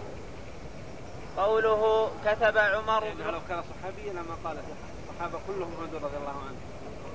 قوله كتب عمر يعني لو كان صحابيا لما قال الصحابة كلهم عدل رضي الله عنه.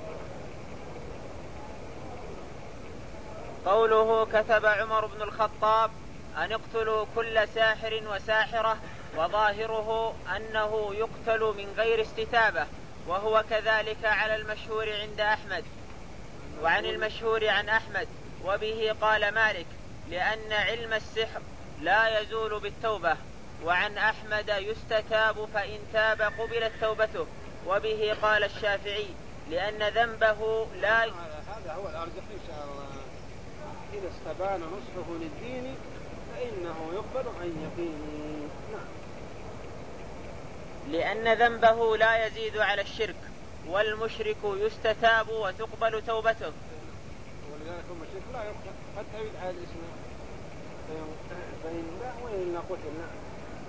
قوله كتب عمر بن الخطاب أن اقتلوا كل ساحر وساحرة، وظاهره أنه يقتل من غير استتابة، وهو كذلك على المشهور عند أحمد. وعن المشهور عن أحمد وبه قال مالك لأن علم السحر لا يزول بالتوبة. وعن أحمد يستتاب فإن تاب قبلت توبته، وبه قال الشافعي لأن ذنبه لا ي... هذا هو الأرجح إن شاء الله. إذا استبان نصحه للدين فإنه يقبل عن يقينه. نعم. لأن ذنبه لا يزيد على الشرك، والمشرك يستتاب وتقبل توبته. ولذلك المشرك لا يقبل حتى يدعى الإسلام فإن لا وإن قتل. نعم.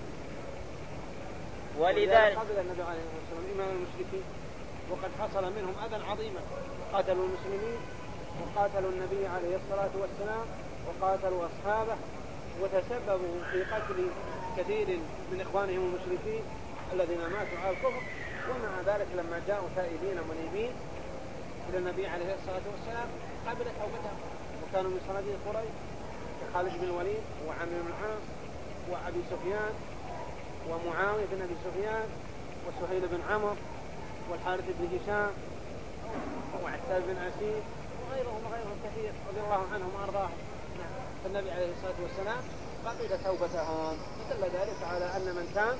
ولذلك قبل النبي عليه الصلاة والسلام إيمان المشركين، وقد حصل منهم أذى عظيما، قاتلوا المسلمين وقاتلوا النبي عليه الصلاة والسلام وقاتلوا أصحابه، وتسببوا في قتل كثير من إخوانهم المشركين الذين ماتوا على الكفر. ومع ذلك لما جاءوا تائبين منيبين إلى النبي عليه الصلاة والسلام قبل توبتهم، وكانوا من صناديد قريش خالد بن الوليد وعمرو بن العاص وأبي سفيان ومعاوية بن أبي سفيان وسهيل بن عمرو والحارث بن هشام وعتاب بن عسير وغيرهم وغيرهم كثير رضي الله عنهم وأرضاهم. فالنبي عليه الصلاة والسلام قبل توبتهم، فدل ذلك على أن من تاب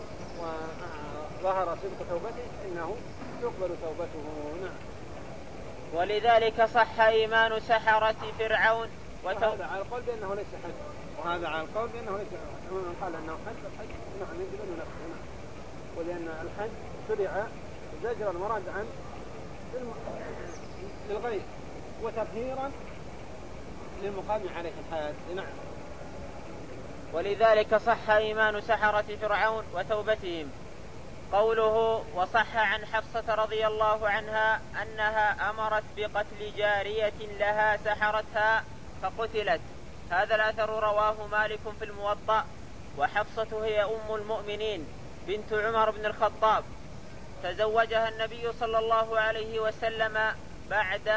وظهر صدق توبته إنه يقبل توبته. نعم. ولذلك صح إيمان سحرة فرعون وتو... وهذا على القول بأنه ليس حج، وهذا على القول بأنه ليس حج. من قال أنه حج الحج نعم يجب أن ينفذ. نعم. ولأن الحج شرع زجر المراد عن للغير وتطهيرا للمقام عليه الحاج. نعم. ولذلك صح إيمان سحرة فرعون وتوبتهم. قوله وصح عن حفصة رضي الله عنها أنها أمرت بقتل جارية لها سحرتها فقتلت. هذا الأثر رواه مالك في الموطأ. وحفصة هي أم المؤمنين بنت عمر بن الخطاب، تزوجها النبي صلى الله عليه وسلم بعد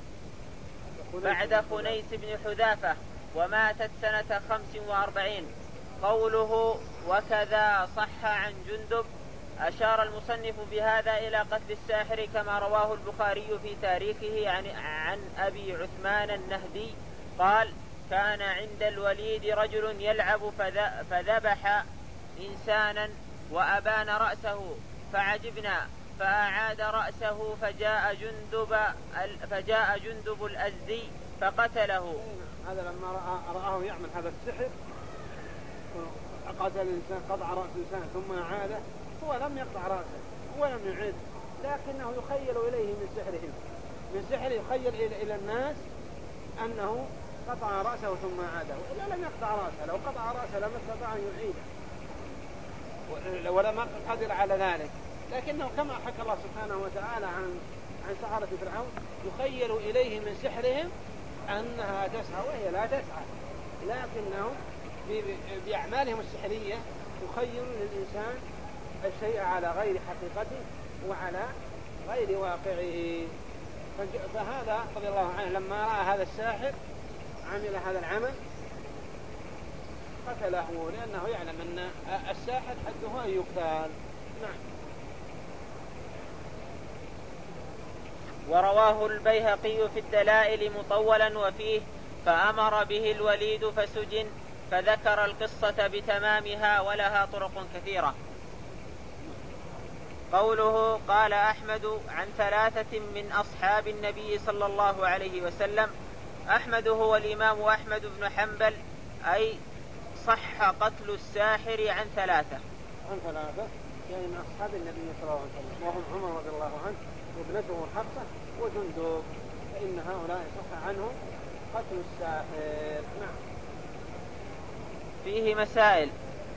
بعد خنيس بن حذافة، وماتت سنة خمس وأربعين. قوله وكذا صح عن جندب، أشار المصنف بهذا إلى قتل الساحر كما رواه البخاري في تاريخه عن, عن أبي عثمان النهدي قال كان عند الوليد رجل يلعب فذبح إنسانا وأبان رأسه فعجبنا فأعاد رأسه فجاء جندب فجاء جندب الأزدي فقتله. هذا لما رأى رآه يعمل هذا السحر قتل الإنسان، قطع رأس الإنسان ثم أعاده، هو لم يقطع رأسه ولم يعيد، لكنه يخيل إليه من سحرهم من سحر يخيل إلى الناس أنه قطع رأسه ثم أعاده، وإلا لم يقطع رأسه. لو قطع رأسه لم يستطع أن يعيده ولما قدر على ذلك. لكنه كما حكى الله سبحانه وتعالى عن عن سحرة فرعون يخيل إليه من سحرهم أنها تسعى وهي لا تسعى، لكنهم بأعمالهم السحرية يخيلون للإنسان الشيء على غير حقيقته وعلى غير واقعه. فهذا رضي الله عنه لما رأى هذا الساحر عمل هذا العمل قتله، لأنه يعلم أن الساحر حده أن يقتل. نعم. ورواه البيهقي في الدلائل مطولا وفيه فأمر به الوليد فسجن، فذكر القصة بتمامها ولها طرق كثيرة. قوله قال أحمد عن ثلاثة من أصحاب النبي صلى الله عليه وسلم. أحمد هو الإمام أحمد بن حنبل، أي صح قتل الساحر عن ثلاثة. عن ثلاثة يعني من أصحاب النبي صلى الله عليه وسلم، وهم عمر رضي الله عنه وابنته حفصة وجندب، فإن هؤلاء صح عنهم قتل الساحر. نعم. فيه مسائل.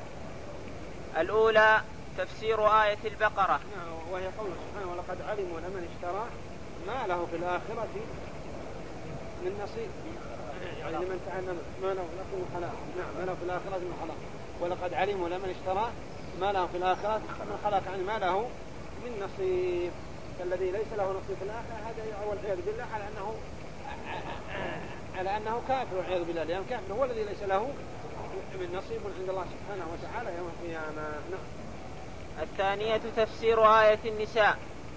الأولى تفسير آية البقرة. نعم، وهي قوله سبحانه ولقد علموا لمن اشترى ما له في الآخرة من نصيب، يعني لمن تعلم ما له من خلاق. نعم، ما له في الآخرة من خلاق. ولقد علموا لمن اشترى ما له في الآخرة من خلاق، يعني ما له من نصيب. الذي ليس له نصيب في الآخرة هذا والعياذ بالله على أنه على أنه كافر والعياذ بالله، لأن كافر هو الذي ليس له من نصيب عند الله سبحانه وتعالى يوم القيامة. نعم. الثانية تفسير آية النساء.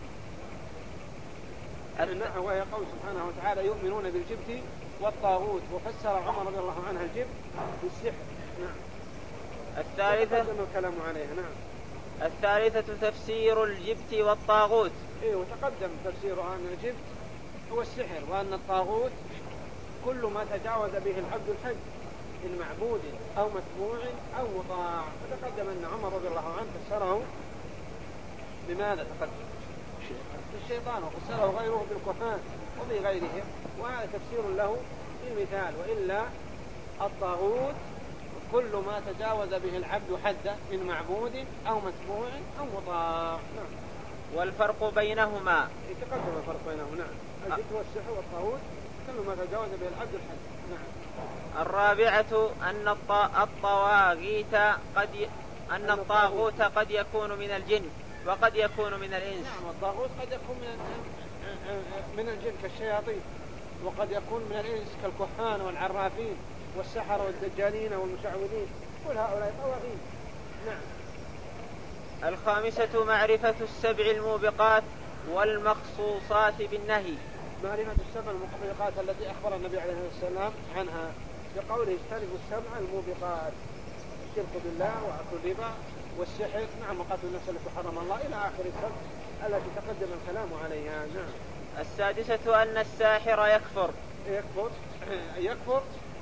نعم، وهي قول سبحانه وتعالى يؤمنون بالجبت والطاغوت، وفسر عمر رضي الله عنه الجبت بالسحر. نعم. الثالثة تقدم الكلام عليها. نعم. الثالثة تفسير الجبت والطاغوت. إيه، وتقدم تفسير أن الجبت هو السحر، وأن الطاغوت كل ما تجاوز به العبد الحد من معبود أو متبوع أو مطاع. فتقدم أن عمر رضي الله عنه فسره بماذا تقدم؟ بالشيطان، وفسره غيره بالكهان وبغيرهم، وهذا تفسير له بالمثال. وإلا الطاغوت كل ما تجاوز به العبد حده من معبود أو متبوع أو مطاع. نعم. والفرق بينهما. يتقدم الفرق بينهما. نعم. الجبت والسحر والطاغوت كل ما تجاوز به العبد الحد. نعم. الرابعة أن الطواغيت قد ي... أن الطاغوت قد يكون من الجن وقد يكون من الإنس. نعم، الطاغوت قد يكون من من الجن كالشياطين، وقد يكون من الإنس كالكهان والعرافين والسحرة والدجالين والمشعوذين، كل هؤلاء طواغيت. نعم. الخامسة معرفة السبع الموبقات والمخصوصات بالنهي. معرفة السبع الموبقات التي أخبر النبي عليه الصلاة والسلام عنها بقوله اجتنبوا السبع الموبقات: الشرك بالله وأكل الربا والسحر، نعم، وقتل النفس التي حرم الله، إلى آخر السبع التي تقدم الكلام عليها. نعم. السادسة أن الساحر يكفر. يكفر يكفر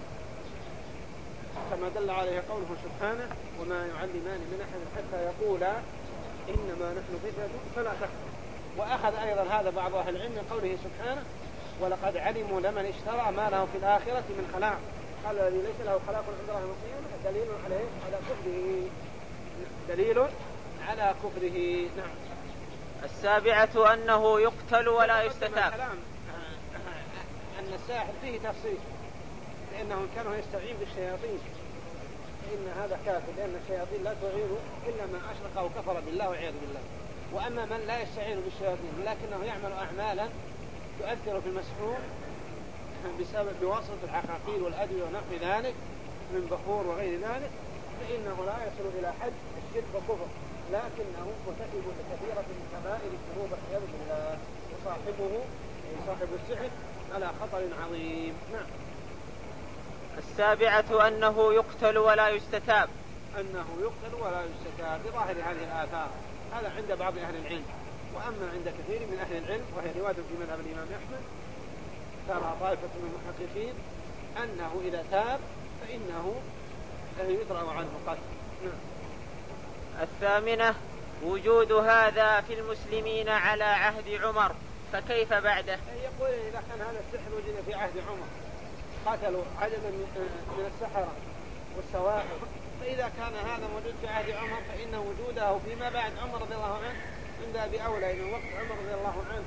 كما دل عليه قوله سبحانه: وما يعلمان من أحد حتى يقولا إنما نحن فتنة فلا تكفر. وأخذ أيضا هذا بعض أهل العلم من قوله سبحانه: ولقد علموا لمن اشترى ما له في الآخرة من خلاق. قال الذي ليس له خلاق عند الله يوم القيامة دليل عليه على كفره، دليل على كفره. نعم. السابعة أنه يقتل ولا يستتاب. أن الساحر فيه تفصيل، لأنهم كانوا يستعين بالشياطين، فإن هذا كافر، لأن الشياطين لا تعين إلا من أشرك أو كفر بالله والعياذ بالله. وأما من لا يستعين بالشياطين لكنه يعمل أعمالا تؤثر في المسحور بسبب بواسطة العقاقير والأدوية ونحو ذلك من بخور وغير ذلك، فإنه لا يصل إلى حد الشرك والكفر، لكنه مرتكب لكثيرة من كبائر الذنوب والعياذ بالله، وصاحبه صاحب السحر على خطر عظيم. نعم. السابعة أنه يقتل ولا يستتاب. أنه يقتل ولا يستتاب بظاهر هذه الآثار، هذا عند بعض أهل العلم. وأما عند كثير من أهل العلم، وهي رواية في مذهب الإمام أحمد، ترى طائفة من المحققين أنه إذا تاب فإنه يدرأ عنه قتل. نعم. الثامنة وجود هذا في المسلمين على عهد عمر، فكيف بعده؟ يقول إذا كان هذا السحر وجد في عهد عمر قتلوا عددا من السحرة والسواحر، فإذا كان هذا موجود في عهد عمر فإن وجوده فيما بعد عمر رضي الله عنه من باب أولى. إن وقت عمر رضي الله عنه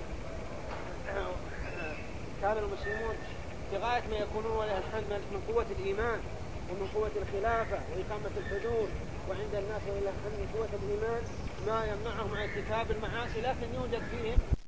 كان المسلمون في غاية ما يكونون ولله الحمد من قوة الإيمان ومن قوة الخلافة وإقامة الحدود، وعند الناس ولله الحمد من قوة الإيمان ما يمنعهم عن ارتكاب المعاصي، لكن يوجد فيهم